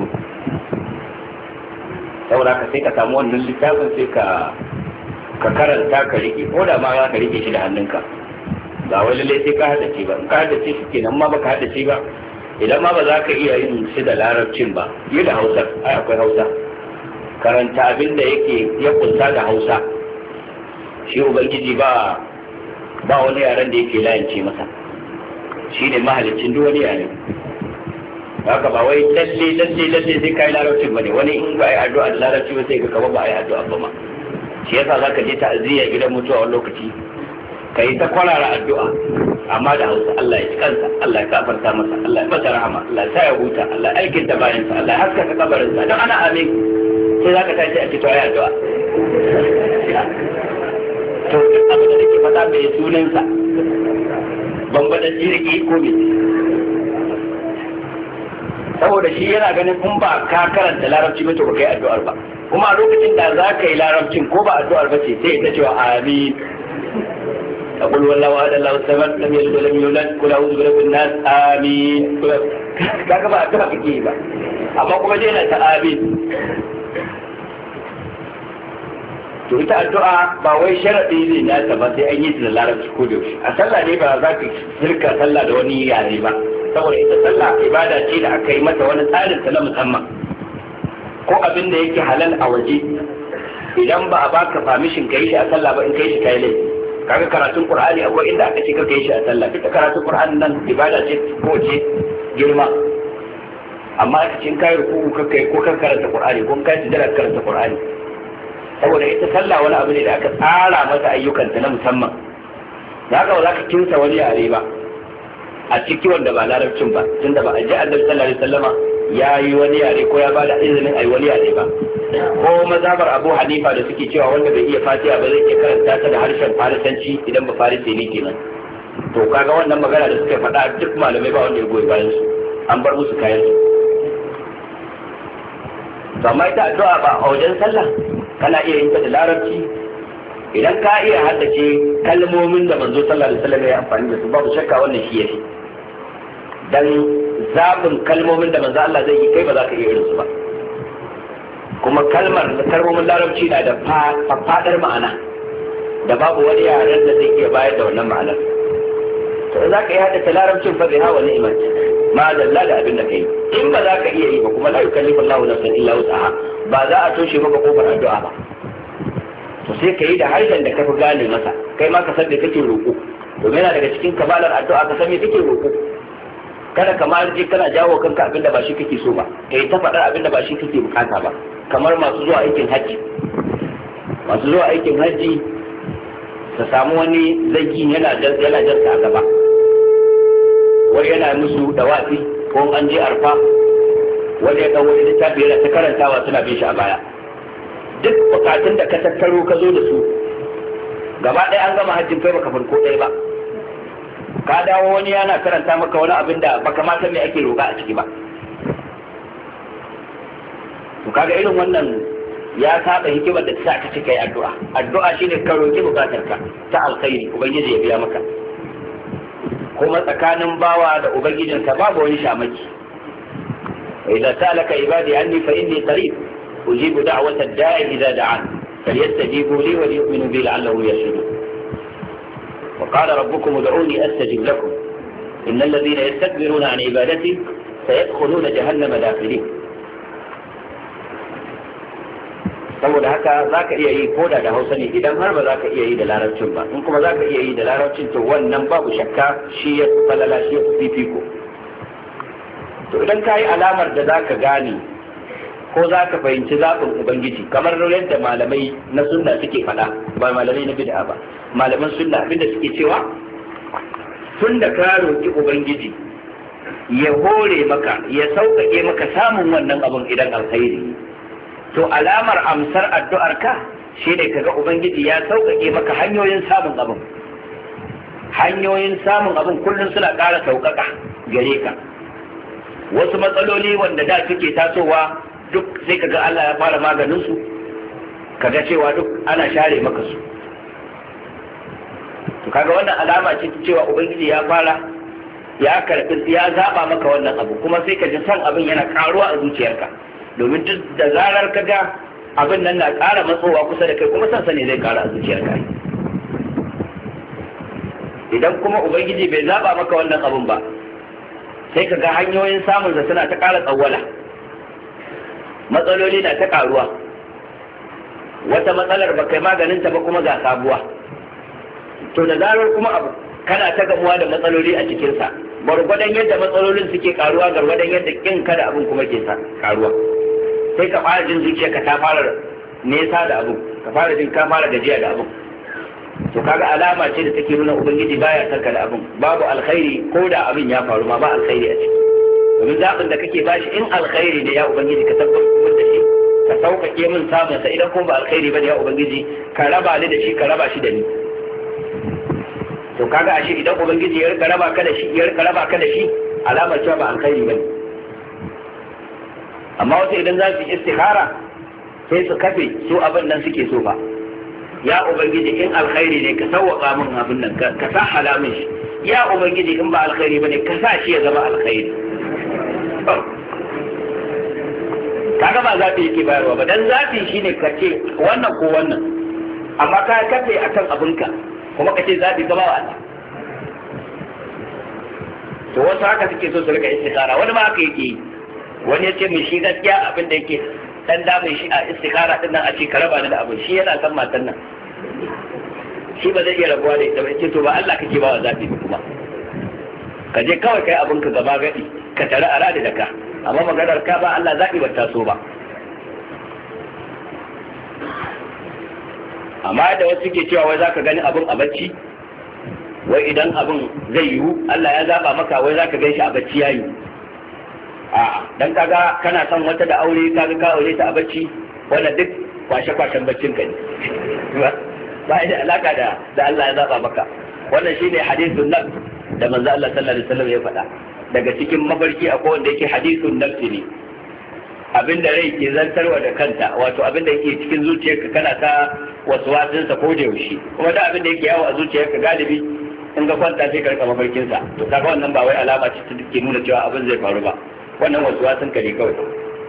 Speaker 2: saboda ka sai ka samu wannan littafin sai ka karanta ka rike, ko da ma ka rike shi da hannunka, ba wai lallai sai ka haddace ba. in ka haddace shi kenan, ma baka haddace ba, idan ma ba za ka iya yin shi da larabcin ba, yi da Hausa, ai akwai Hausa, karanta abin da yake ya kunsa da Hausa. shi ubangiji ba wani yaren da yake layance masa, shi ne mahalicin duk wani yare. haka ba wai lalle sai kai larabcin bane, wani in ba ai addu'a da larabci ba sai ka kaba ba ai addu'a ba ma. shi yasa zaka je ta'aziyya gidan mutuwa wani lokaci kai ta kwarara addu'a amma da Hausa, Allah ya ci kansa, Allah ya kafarta masa, Allah ya masa rahama, Allah ya sa ya huta, Allah ya aikin da bayan sa, Allah ya haskaka kabarin sa, don ana amin sai zaka tashi a cikin addu'a. to abin da nake faɗa mai sunan sa bambada jirgi ko me, saboda shi yana ganin kun ba ka karanta larabci ba to ba kai addu'ar ba, kuma a lokacin da za ka yi larabcin ko ba addu'ar ba ce sai ta cewa amin. aqul wallahu ahad Allahu samad lam yalid wa lam yulad qul a'udhu bi rabbin nas amin kaga ba addu'a kake ba amma kuma dai na ta amin. To ita addu'a ba wai sharadi ne na ta ba sai an yi ta da larabci ko da yaushe. A sallah ne ba za ka shirka sallah da wani yare ba, saboda ita sallah ibada ce da aka yi mata wani tsarin ta na musamman. Ko abin da yake halal a waje idan ba a baka permission ka yi shi a sallah ba, in kai shi kai laifi. Kaga karatun Qur'ani akwai inda aka ce ka yi shi a sallah. Ita karatun Qur'ani nan ibada ce ko ce girma. Amma aka ce in kai ruku'u ka kai ko kan karanta Qur'ani ko kai sujada karanta Qur'ani. Saboda ita sallah wani abu ne da aka tsara mata ayyukanta na musamman. Da haka ba za ka kinsa wani yare ba a ciki wanda ba larabcin ba, tunda ba a ji annabi sallallahu alaihi wasallama ya yi wani yare ko ya bada izinin a yi wani yare ba. Ko mazhabar Abu Hanifa da suke cewa wanda bai iya Fatiha ba zai iya karanta ta da harshen Farisanci idan ba Farisi ne kenan. To kaga wannan magana da suka faɗa duk malamai ba wanda ya goyi bayan su, an bar musu kayan su. To amma ita addu'a ba a wajen sallah kana iya yin ta da larabci idan ka iya haddace kalmomin da manzo sallallahu alaihi wasallam ya amfani da su, babu shakka wannan shi yafi. Dan zabin kalmomin da manzo Allah zai yi kai ba za ka iya irin su ba. Kuma kalmomin larabci na da faɗaɗar ma'ana da babu wani yaren da zai iya bayar da wannan ma'anar. To za ka iya haddace larabcin fa bai hawa ni'imar ma dalla da abin da kai. In ba za ka iya yi ba kuma la yukallifu Allahu nafsan illa wus'aha, ba za a toshe maka kofar addu'a ba. To sai ka yi da harshen da ka fi gane masa, kai ma ka san da kake roƙo. Domin yana daga cikin kamalar addu'a ka san me kake roƙo. Kada ka ma je kana jawo kanka abin da ba shi kake so ba, kai ta faɗar abin da ba shi kake bukata ba. Kamar masu zuwa aikin hajji. Masu zuwa aikin hajji ka samu wani zagi yana jarta a gaba. Wani yana musu dawafi ko an je arfa, wani ya wani littafi yana ta karantawa suna bin shi a baya. Duk bukatun da ka tattaro ka zo da su gaba ɗaya an gama hajjin kai baka farko ɗaya ba. Ka dawo wani yana karanta maka wani abin da baka ma san me ake roƙa a ciki ba. To kaga irin wannan ya saba hikimar da ta ka cika yi addu'a. Addu'a shine ka roƙi bukatarka ta alkhairi, ubangiji ya biya maka. Kuma tsakanin bawa da ubangijinsa babu wani shamaki. Idza salaka ibadi anni fa inni qarib ujibu da'wata ad-da'i idza da'an falyastajibu li wa liyu'minu bi la'allahum yarshudun. Wa qala rabbukum ud'uni astajib lakum innal ladhina yastakbiruna an ibadati sayadkhuluna jahannama dakhirin. Saboda haka za ka iya yi koda da Hausa ne idan har ba za ka iya yi da Larabcin ba. In kuma za ka iya yi da Larabcin to wannan babu shakka shi ya falala, shi ya fifiko. To idan ka yi alamar da za ka gane ko za ka fahimci zaɓin Ubangiji kamar yadda malamai na sunna suke faɗa, ba malamai na bid'a ba, malaman sunna abinda suke cewa tun da ka roƙi Ubangiji ya hore maka, ya sauƙaƙe maka samun wannan abin idan alkhairi, to alamar amsar addu'arka shi ne kaga Ubangiji ya sauƙaƙe maka hanyoyin samun abin. Hanyoyin samun abin kullum suna ƙara sauƙaƙa gare ka. Wasu matsaloli wanda da suke tasowa duk sai kaga Allah ya fara maganin su, kaga cewa duk ana share maka su. To kaga wannan alama ce ta cewa Ubangiji ya fara ya karɓi, ya zaɓa maka wannan abu, kuma sai ka ji san abin yana ƙaruwa a zuciyarka. Domin duk da zarar ka ga abin nan na ƙara matsowa kusa da kai, kuma sansa ne zai ƙara a zuciyar ka. Idan kuma Ubangiji bai zaɓa maka wannan abin ba, sai ka ga hanyoyin samun da suna ta ƙara tsawwala, matsaloli na ta ƙaruwa, wata matsalar ba kai maganinta ba kuma ga sabuwa. To da zarar kuma abu kana ta gamuwa da matsaloli a cikinsa, gwargwadon yadda matsalolin suke ƙaruwa, gwargwadon yadda ƙin kada abin kuma ke ƙaruwa. Sai ka fara jin zuciyarka ta fara nesa da abu, ka fara jin ka fara gajiya da abu. To kaga alama ce da take nuna Ubangiji baya son ka da abin, babu alkhairi ko da abin ya faru ma ba alkhairi a ciki. Domin zaɓin da kake bashi in alkhairi ne ya Ubangiji ka tabbatar da shi, ka sauƙaƙe min samun sa, idan kuma ba alkhairi bane ya Ubangiji ka raba ni da shi, ka raba shi da ni. To kaga ashe idan Ubangiji ya rika raba ka da shi, ya rika raba ka da shi, alamar cewa ba alkhairi bane. Amma wasu idan za su yi istikhara sai su kafe su abin nan suke so ba, ya ubangiji in alkhairi ne ka sauwaka min abin nan ka sa halamin shi, ya ubangiji in ba alkhairi bane ka sa shi ya zama alkhairi. kaga ba zafi yake bayarwa ba, dan zafi shine ka ce wannan ko wannan, amma ka kafe akan abinka kuma ka ce zafi gaba wa Allah. to wasu haka suke so su rika istikhara, wani ma haka yake, wani ya ce mai shi gaskiya abin da yake dan da mai shi a istikhara din nan a ce ka raba ni da abin, shi yana san matan nan, shi ba zai iya rabuwa da ita ba, ce to ba Allah kake ba wa zafi kuma ka je kawai kai abin ka gaba gadi ka tare a radi da ka, amma maganar ka ba Allah zaɓi ba ta so ba. amma da wasu ke cewa wai zaka gani abin a bacci, wai idan abin zai yiwu Allah ya zaba maka wai zaka gan shi a bacci yayi. a dan kaga kana son wata da aure kaga ka aure ta a bacci, wannan duk kwashe-kwashen baccin ka ne ba da alaka da Allah ya zaba maka. wannan shine hadisun nafs da manzo Allah sallallahu alaihi wasallam ya faɗa. daga cikin mafarki akwai wanda yake hadisun nafsi ne, abinda rai ke zantarwa da kanta, wato abinda yake cikin zuciyarka kana ta waswasin sa ko da yaushe, kuma da abinda yake yawo a zuciyarka galibi in ga kwanta sai ka rika mafarkin sa, to kaga wannan ba wai alama ce take nuna cewa abin zai faru ba, wannan waswasin ka ne kawai.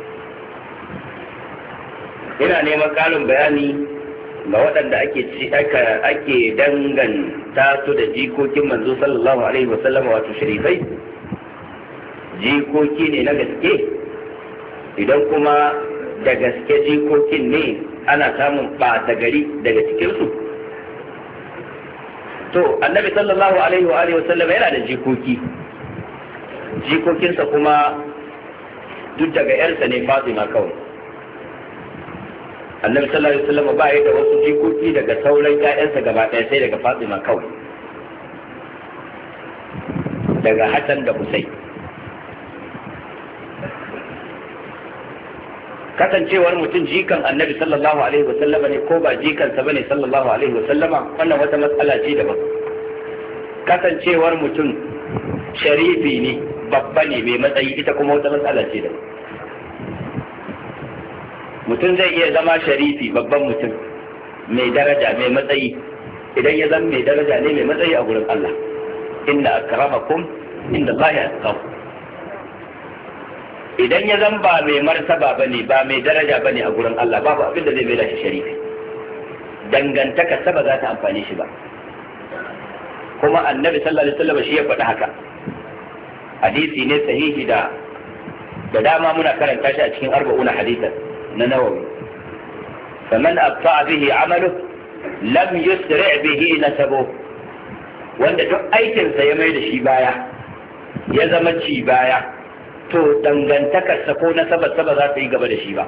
Speaker 2: ina neman ƙarin bayani ga waɗanda ake danganta su da jikokin manzo sallallahu alaihi wasallam, wato sharifai. jikoki ne na gaske? idan kuma da gaske jikokin ne ana samun ɓata gari daga cikinsu? to annabi sallallahu alaihi wa sallam yana da jikokinsa kuma duk daga yarsa ne Fatima kawai. annabi sallallahu alaihi wa sallam ba ya da wasu jikoki daga sauran ƴaƴansa gaba ɗaya sai daga Fatima kawai, daga Hassan da Husayn. kasancewar mutum jikan annabi sallallahu alaihi wa sallama ne ko ba jikansa bane sallallahu alaihi wa sallama, wannan wata matsala ce daban. kasancewar mutum sharifi ne, babba ne mai matsayi, ita kuma wata matsala ce daban. mutum zai iya zama sharifi, babban mutum mai daraja mai matsayi, idan ya zama mai daraja ne mai matsayi a gurin Allah. inna akramakum inda Allah ya atqakum. idan ya zan ba mai martaba bane, ba mai daraja bane a gurin Allah, babu abin da zai mai da shi sharifi, dangantaka sa ba za ta amfane shi ba. kuma annabi sallallahu alaihi wasallam shi ya faɗi haka, hadisi ne sahihi da dama muna karanta shi a cikin 40 hadisan na Nawawi. faman abta'a bihi amalu lam yusri' bihi nasabu, wanda duk aikinsa ya mai da shi baya, ya zama ci baya, to dangantakarsa ko nasabarsa ba za ta yi gaba da shi ba.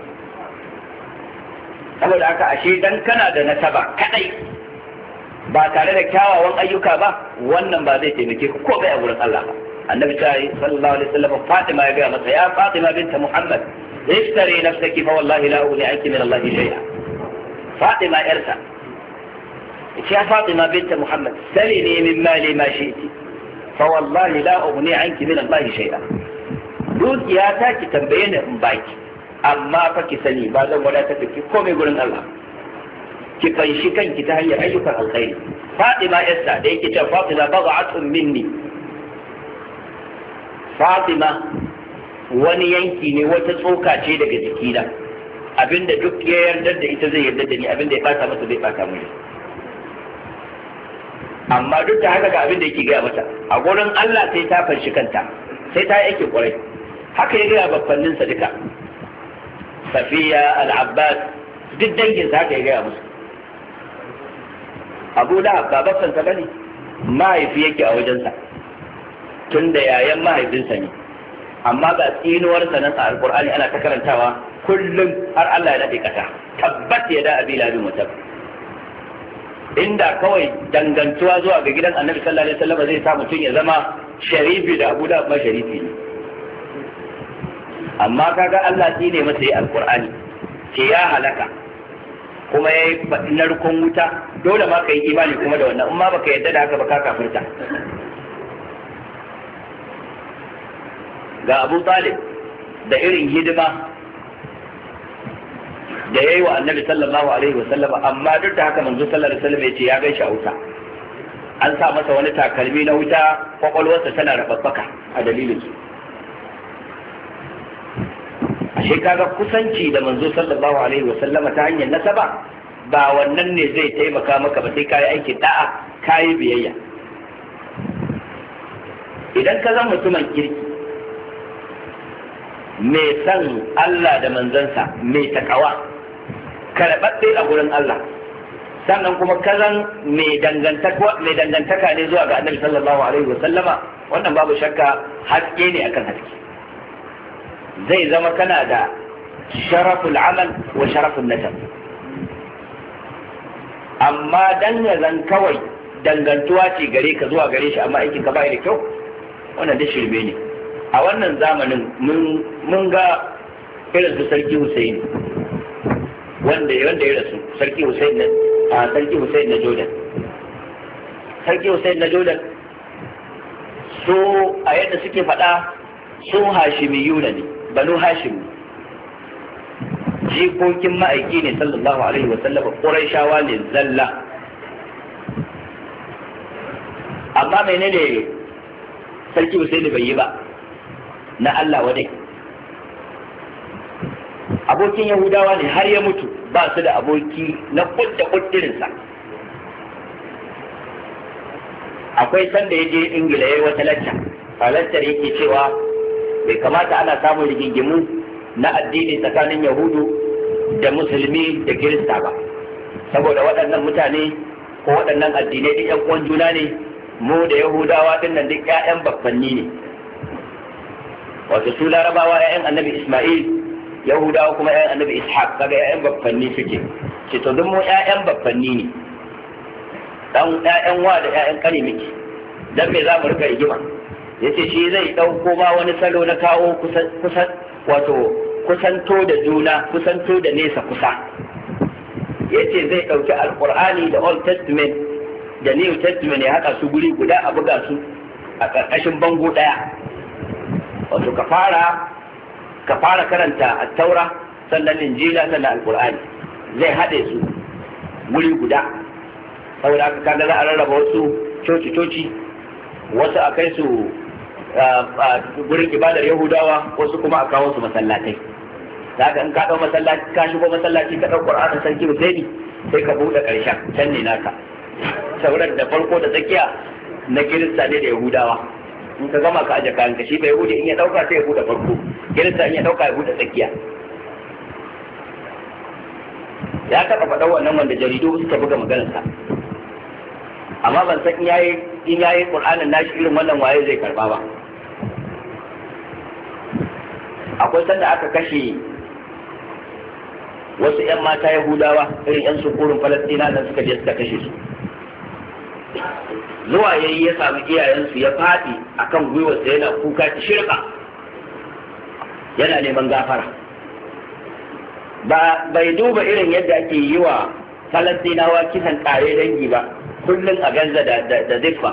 Speaker 2: saboda haka ashe dan kana da nasaba kadai ba tare da kyawawan ayyuka ba, wannan ba zai taimake ku ko bai a wurin Allah ba. annabi sallallahu alaihi wasallam Fatima ya ga masa, ya Fatima binta Muhammad ishtari nafsaki fa wallahi la ughni anki min Allah shay'a. Fatima yarsa, ya Fatima binta Muhammad salini min mali ma shi'ti fa wallahi la ughni anki min Allah shay'a. dukiya ta ki tambaye ni in baki, amma fa ki sani ba zan wadatar da ki komai gurin Allah. ki fanshi kanki ta hanyar ayyukan alkhairi. Fatima yarsa da yake cewa Fatima bad'atun minni, Fatima wani yanki ne, wata tsoka ce daga jikina, abinda duk ya yarda da ita zai yarda da ni, abinda ya bata masa zai bata mu. amma duk da haka ga abinda yake gaya mata, a gurin Allah sai ta fanshi kanta, sai ta yake kwarai. haka ya gaya babbanninsa duka, Safiya, Al-Abbas, duk danginsa haka ya gaya musu. Abu Lahab ba babbansa bane, mahaifi yake a wajensa, tun da yayan mahaifinsa ne, amma ga tsinuwarsa nan a Alƙur'ani ana ta karantawa kullum har Allah ya daɗe ƙasa, tabbat ya da abi labin mutab. inda kawai dangantuwa zuwa ga gidan Annabi sallallahu alaihi wasallam zai sa mutum ya zama sharifi, da Abu Lahab ma sharifi ne. amma kaga Allah shi ne masa yi Alƙur'ani ce ya halaka, kuma ya yi narkon wuta, dole ma ka yi imani kuma da wannan, amma baka yadda da haka ba ka kafirta. ga Abu Talib da irin hidima da yayi wa annabi sallallahu alaihi wa sallama, amma duk da haka manzo sallallahu alaihi wa sallam ya ce ya gaishe a wuta, an sa masa wani takalmi na wuta, kwakwalwarsa tana rababbaka a dalilin su. ashe kaga kusanci da manzo sallallahu alaihi wa sallama ta hanyar nasaba ba wannan ne zai taimaka maka ba, sai kayi aikin da'a, kayi biyayya. idan ka zama mutumin kirki mai san Allah da manzansa, mai takawa, karɓaɓɓe a gurin Allah, sannan kuma kazan mai dangantaka ne zuwa ga annabi sallallahu alaihi wa sallama, wannan babu shakka haske ne akan haske. zai zama kana da sharaful amal wa sharaful nasab. amma dan ya zan kawai dangantuwa ce gare ka zuwa gare shi amma aikin ka bai da kyau, wannan da shirme ne. a wannan zamanin mun ga irin su sarki Hussein wanda ya rasu, sarki Hussein na Jordan. sarki Hussein na Jordan so a yadda suke faɗa su hashimiyuna ne, banu hashim, jikokin ma'aiki ne sallallahu alaihi wa sallam, quraishawa ne zalla. amma menene sarki Hussein bai yi ba na Allah wadai? abokin Yahudawa ne har ya mutu, ba su da aboki na kudda kuddirinsa. akwai sanda ya je Ingila ya yi wata laccar yake cewa bai kamata ana samun rigingimu na addini tsakanin Yahudu da Musulmi da Kirista ba, saboda waɗannan mutane ko waɗannan addinai duk ƴan uwan juna ne. mu da Yahudawa din nan duk ƴaƴan baffanni ne, wato su Larabawa ƴaƴan Annabi Isma'il, Yahudawa kuma ƴaƴan Annabi Ishaq, kaga ƴaƴan baffanni suke. ce to duk mu ƴaƴan baffanni ne, dan ƴaƴan wa da ƴaƴan kane miki, dan me za mu rika rigima? yace shi zai dauko ma wani salo na kawo kusan wato kusanto da juna, kusanto da nesa kusa. yace zai dauki alqur'ani da Old Testament da New Testament ya haɗa su guri guda a buga su a ƙarƙashin bango ɗaya. wato ka fara karanta at-Taura, sannan Injila, sannan Al-Qur'ani, zai haɗe su guri guda. saboda haka kaga za a rarraba wasu coci wasu a kai su gurin ibadar Yahudawa, wasu kuma a kawo su masallatai. haka in ka ɗau masallaci, ka shigo masallaci ka ɗau Qur'anin sarki Husaini, sai ka buɗe ƙarshen, can ne naka. sauran da farko da tsakiya na Kirista ne da Yahudawa. in ka gama ka aje kayan ka, shi bai Yahudi in ya dauka sai ya bude farko, Kirista in ya dauka ya bude tsakiya. ya taɓa faɗa wannan wanda jaridu suka buga maganarsa, amma ban san in yayi Qur'anin nashi irin wannan waye zai karba ba. akwai sanda aka kashe wasu 'yan mata Yahudawa, irin 'yan sukurin Falastina da suka je suka kashe su. zuwa yayi ya sami iyayensu ya faɗi akan gwiwarsa yana kuka ta shirka, yana neman gafara. bai duba irin yadda ake yi wa Falastinawa kisan ƙare dangi ba, kullum a Gaza da Ziffa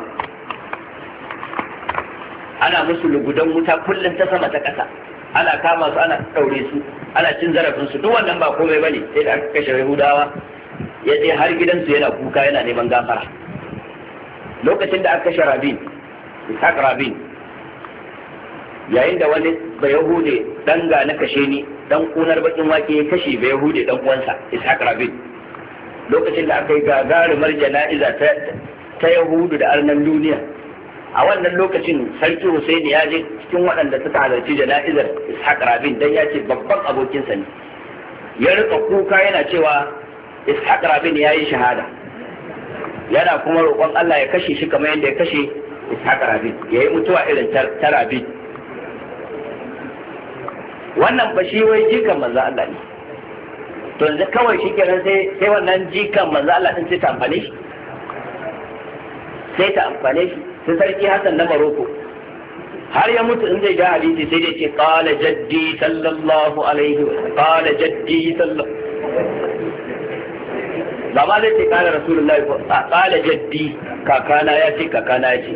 Speaker 2: ana musu lugudan wuta kullum ta sama ta ƙasa, ana kama su, ana ɗaure su, ana cin zarafin su. duk wannan ba komai bane, sai da aka kashe Yahudawa ya je har gidansu yana kuka yana neman gafara. lokacin da aka kashe Ishaq Rabin, yayin da wani Bayahude dan ga na kashe ni, dan kunar bakin wake ya kashe Bayahude dan uwansa Ishaq Rabin, lokacin da aka yi gagarumar jana'iza ta Yahudu da arnan duniya, a wannan lokacin sarki Hussein ya je cikin waɗanda suka halarci jana'izar Ishaq Rabin, dan ya ce babban abokinsa ne. ya rika kuka yana cewa Ishaq Rabin ya yi shahada, yana kuma roƙon Allah ya kashe shi kamar yadda ya kashe Ishaq Rabin, ya yi mutuwa irin ta Rabin. wannan ba shi wai jikan manzo Allah ne, to yanzu kawai shi kenan sai wannan jikan manzo Allah din sai ta amfane shi, sai sarki Hassan na Maroko har ya mutu in zai ga hadisi sai dai ce qala jaddi sallallahu alaihi wa sallam, qala jaddi sallallahu, ba ma zai ce kala Rasulullahi ko kala jaddi, kakana ya ce.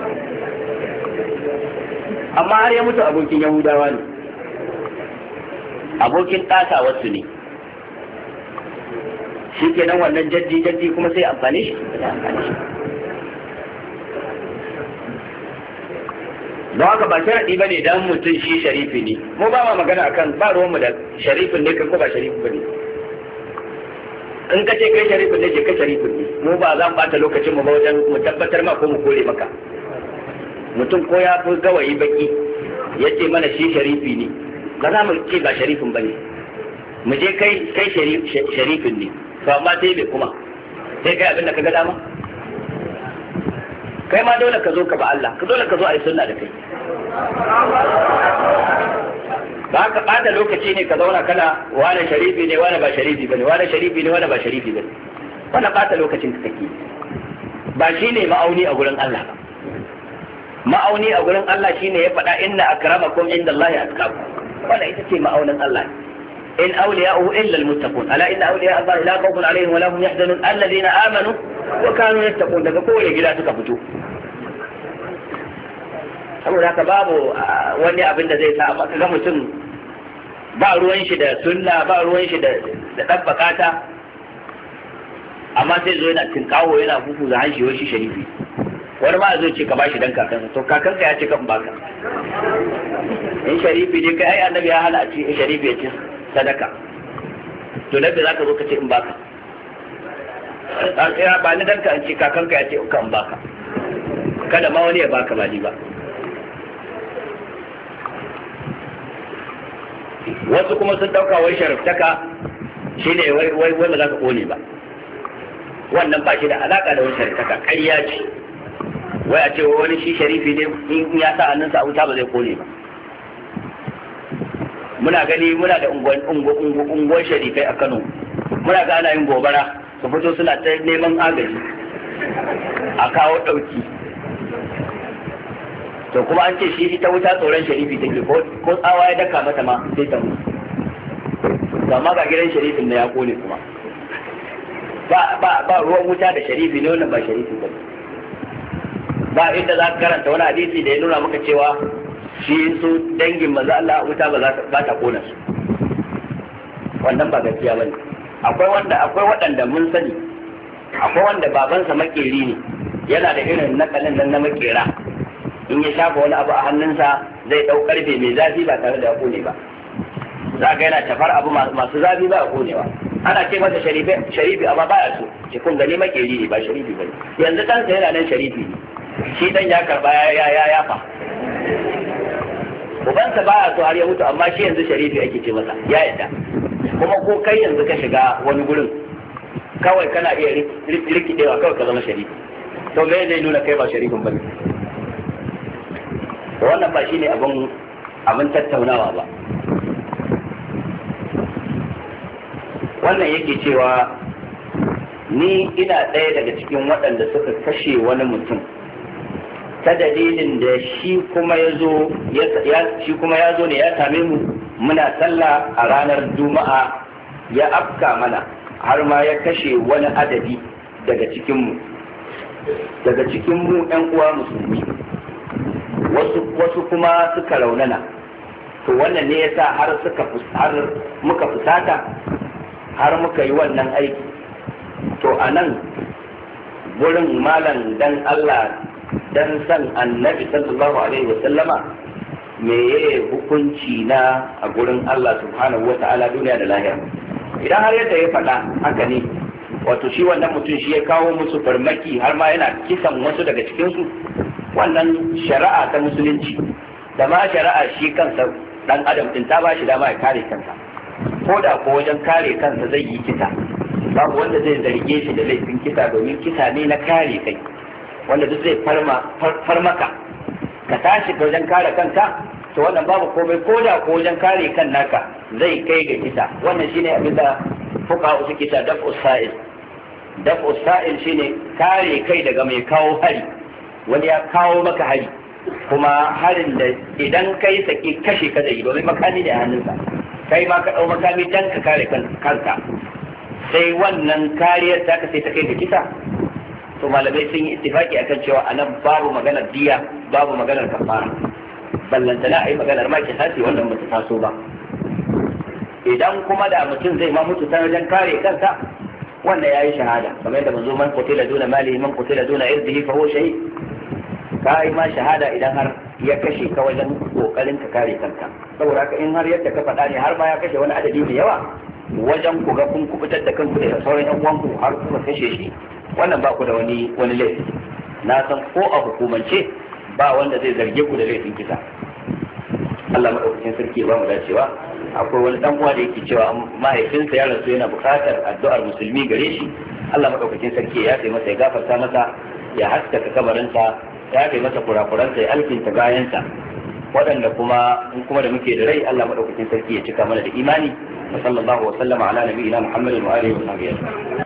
Speaker 2: amma har ya mutu abokin Yahudawa ne, abokin ɗasa wasu ne. shi kenan wannan jaddi kuma sai amfani shi. don haka ba sharaɗi ba ne dan mutum shi sharifi ne, mu ba ma magana akan ba ruwanmu da sharifin ne ko ba sharifi ba ne. in ka ce kai sharifin ne ke kai sharifin ne, mu ba za mu bata lokacin mu ba wajen mu tabbatar ma ko mu kore maka. mutum ko ya fi gawayi baki ya ce mana shi sharifi ne, ba za mu ce ba sharifin ba ne, mu je kai sharifin ne, to amma sai bai kuma sai kai abin da ka ga dama. kai ma dole ka zo ka ba Allah, ka dole ka zo a yi sunna da kai. ba ka bata lokaci ne ka zauna kana wani sharifi ne wani ba sharifi bane, wani sharifi ne wani ba sharifi bane, wannan bata lokacin ka kake. ba shi ne ma'auni a gurin Allah ba. ma'auni a gurin Allah shine ya faɗa inna akramakum indallahi atqakum, wannan ita ce ma'aunin Allah. in awliya'uhu illa almuttaqun, ala inna awliya Allah la khawfun alaihim wa la hum yahzanun alladhina amanu wa kanu yattaqun. daga kowane gida suka fito. saboda haka babu wani abin da zai sa amma kaga mutum ba ruwan shi da sunna, ba ruwan shi da dan bakata, amma sai zo yana tinkawo yana fufu da hanshi wai shi sharifi. wani ma zai ce ka bashi dan kakansa, to kakanka ya ce kan baka. in sharifi ne kai, ai annabi ya hana a ce in sharifi ya ce sadaka, to nabi zaka zo ka ce in baka. ba ni danka an ce kakanka ya ce kan baka, kada ma wani ya baka ba ni ba. wasu kuma sun dauka wai sharaftaka shine wai ba za ka kone ba. wannan ba shi da alaka da wani sharaftaka, ƙarya ce. wai a ce wani shi sharifi ne in ya sa hannunsa a wuta ba zai kone ba. muna gani muna da unguwar sharifai a Kano, muna ga ana yin gobara, su fito suna ta neman agaji a kawo ɗauki. to kuma an ce shi ita wuta tsoron sharifi take, ko tsawa ya daka mata ma sai ta mutu. to amma ga gidan sharifin da ya kone kuma ba ruwan wuta da sharifi ne, wannan ba sharifi ba. ba inda za ka karanta wani hadisi da ya nuna maka cewa shi su dangin maza Allah wuta ba ta kona su. wannan ba gaskiya bane. akwai waɗanda mun sani, akwai wanda babansa makeri ne, yana da irin nakalin nan na makera, in ya shafa wani abu a hannunsa zai ɗau karfe mai zafi ba tare da ya kone ba. za ga yana tafar abu masu zafi ba a konewa. ana ce masa sharifi amma baya so, ce kun gani makeri ne ba sharifi bane. yanzu kansa yana nan sharifi ne, shi dan ya karba ya yafa. ubansa baya so har ya mutu, amma shi yanzu sharifi ake ce masa, ya yadda. kuma ko kai yanzu ka shiga wani gurin kawai kana iya rikidewa kawai ka zama sharifi. to me zai nuna kai ba sharifin bane? wannan ba shine abin tattaunawa ba. wannan yake cewa ni ina ɗaya daga cikin waɗanda suka kashe wani mutum ta dalilin da shi kuma ya zo ne ya same mu muna sallah a ranar juma'a, ya afka mana har ma ya kashe wani adadi daga cikinmu ɗan uwa musulmi, wasu kuma suka raunana. to wannan ne yasa har muka fusata har muka yi wannan aiki. to a nan gurin malam dan Allah dan san annabi sallallahu alaihi wa sallama meye hukunci na a gurin Allah subhanahu wa ta'ala duniya da lahira? idan har yadda ya faɗa haka ne, wato shi wannan mutum shi ya kawo musu farmaki har ma yana kisan wasu daga cikinsu, wannan shari'a ta musulunci da ma shari'a shi kansa dan adam din ta ba shi dama ya kare kansa. ko da ko wajen kare kansa zai yi kisa, babu wanda zai zarge shi da laifin kisa, domin kisa ne na kare kai. wanda duk zai farmaka ka tashi ka wajen kare kanka, to wannan babu komai. ko da ko wajen kare kan naka zai kai ga kisa. wannan shine abin da fuqaha suke ta daf'us sa'il shine kare kai daga mai kawo hari. wani ya kawo maka hari, kuma harin da idan kai saki kashe ka zai yi, domin makami da hannunsa, kai ma ka ɗau makami dan ka kare kanka, sai wannan kariyar ta sai ta kai ga kisa. to malamai sun yi ittifaki akan cewa anan babu maganar diya, babu maganar kafara, ballantana a yi maganar ma kisasi, wannan ba ta taso ba. idan kuma da mutum zai ma mutu ta wajen kare kansa, wannan yayi shahada kamar yadda manzo man qutila duna malihi man qutila duna irdihi fa huwa shahid. Ka yi ma shahada idan har ya kashe ka wajen kokarin ka kare kanka. Saboda haka in har yadda ka faɗa ne har ma ya kashe wani adadi mai yawa wajen ku ga kun kubutar da kanku da sauran yan uwanku har kuma kashe shi, wannan ba ku da wani laifi. Na san ko a hukumance ba wanda zai zarge ku da laifin kisa. Allah madaukakin sarki ba mu dacewa. Akwai wani dan uwa da yake cewa mahaifinsa ya rasu yana buƙatar addu'ar musulmi gare shi. Allah madaukakin sarki ya yafe masa, ya gafarta masa, ya haskaka kabarinsa, ya yafe masa kurakuransa, ya alkinta bayansa. Waɗanda kuma da muke da rai, Allah madaukakin sarki ya cika mana da imani. Wa sallallahu wa sallama ala nabiyina Muhammadin wa alihi wa sahbihi.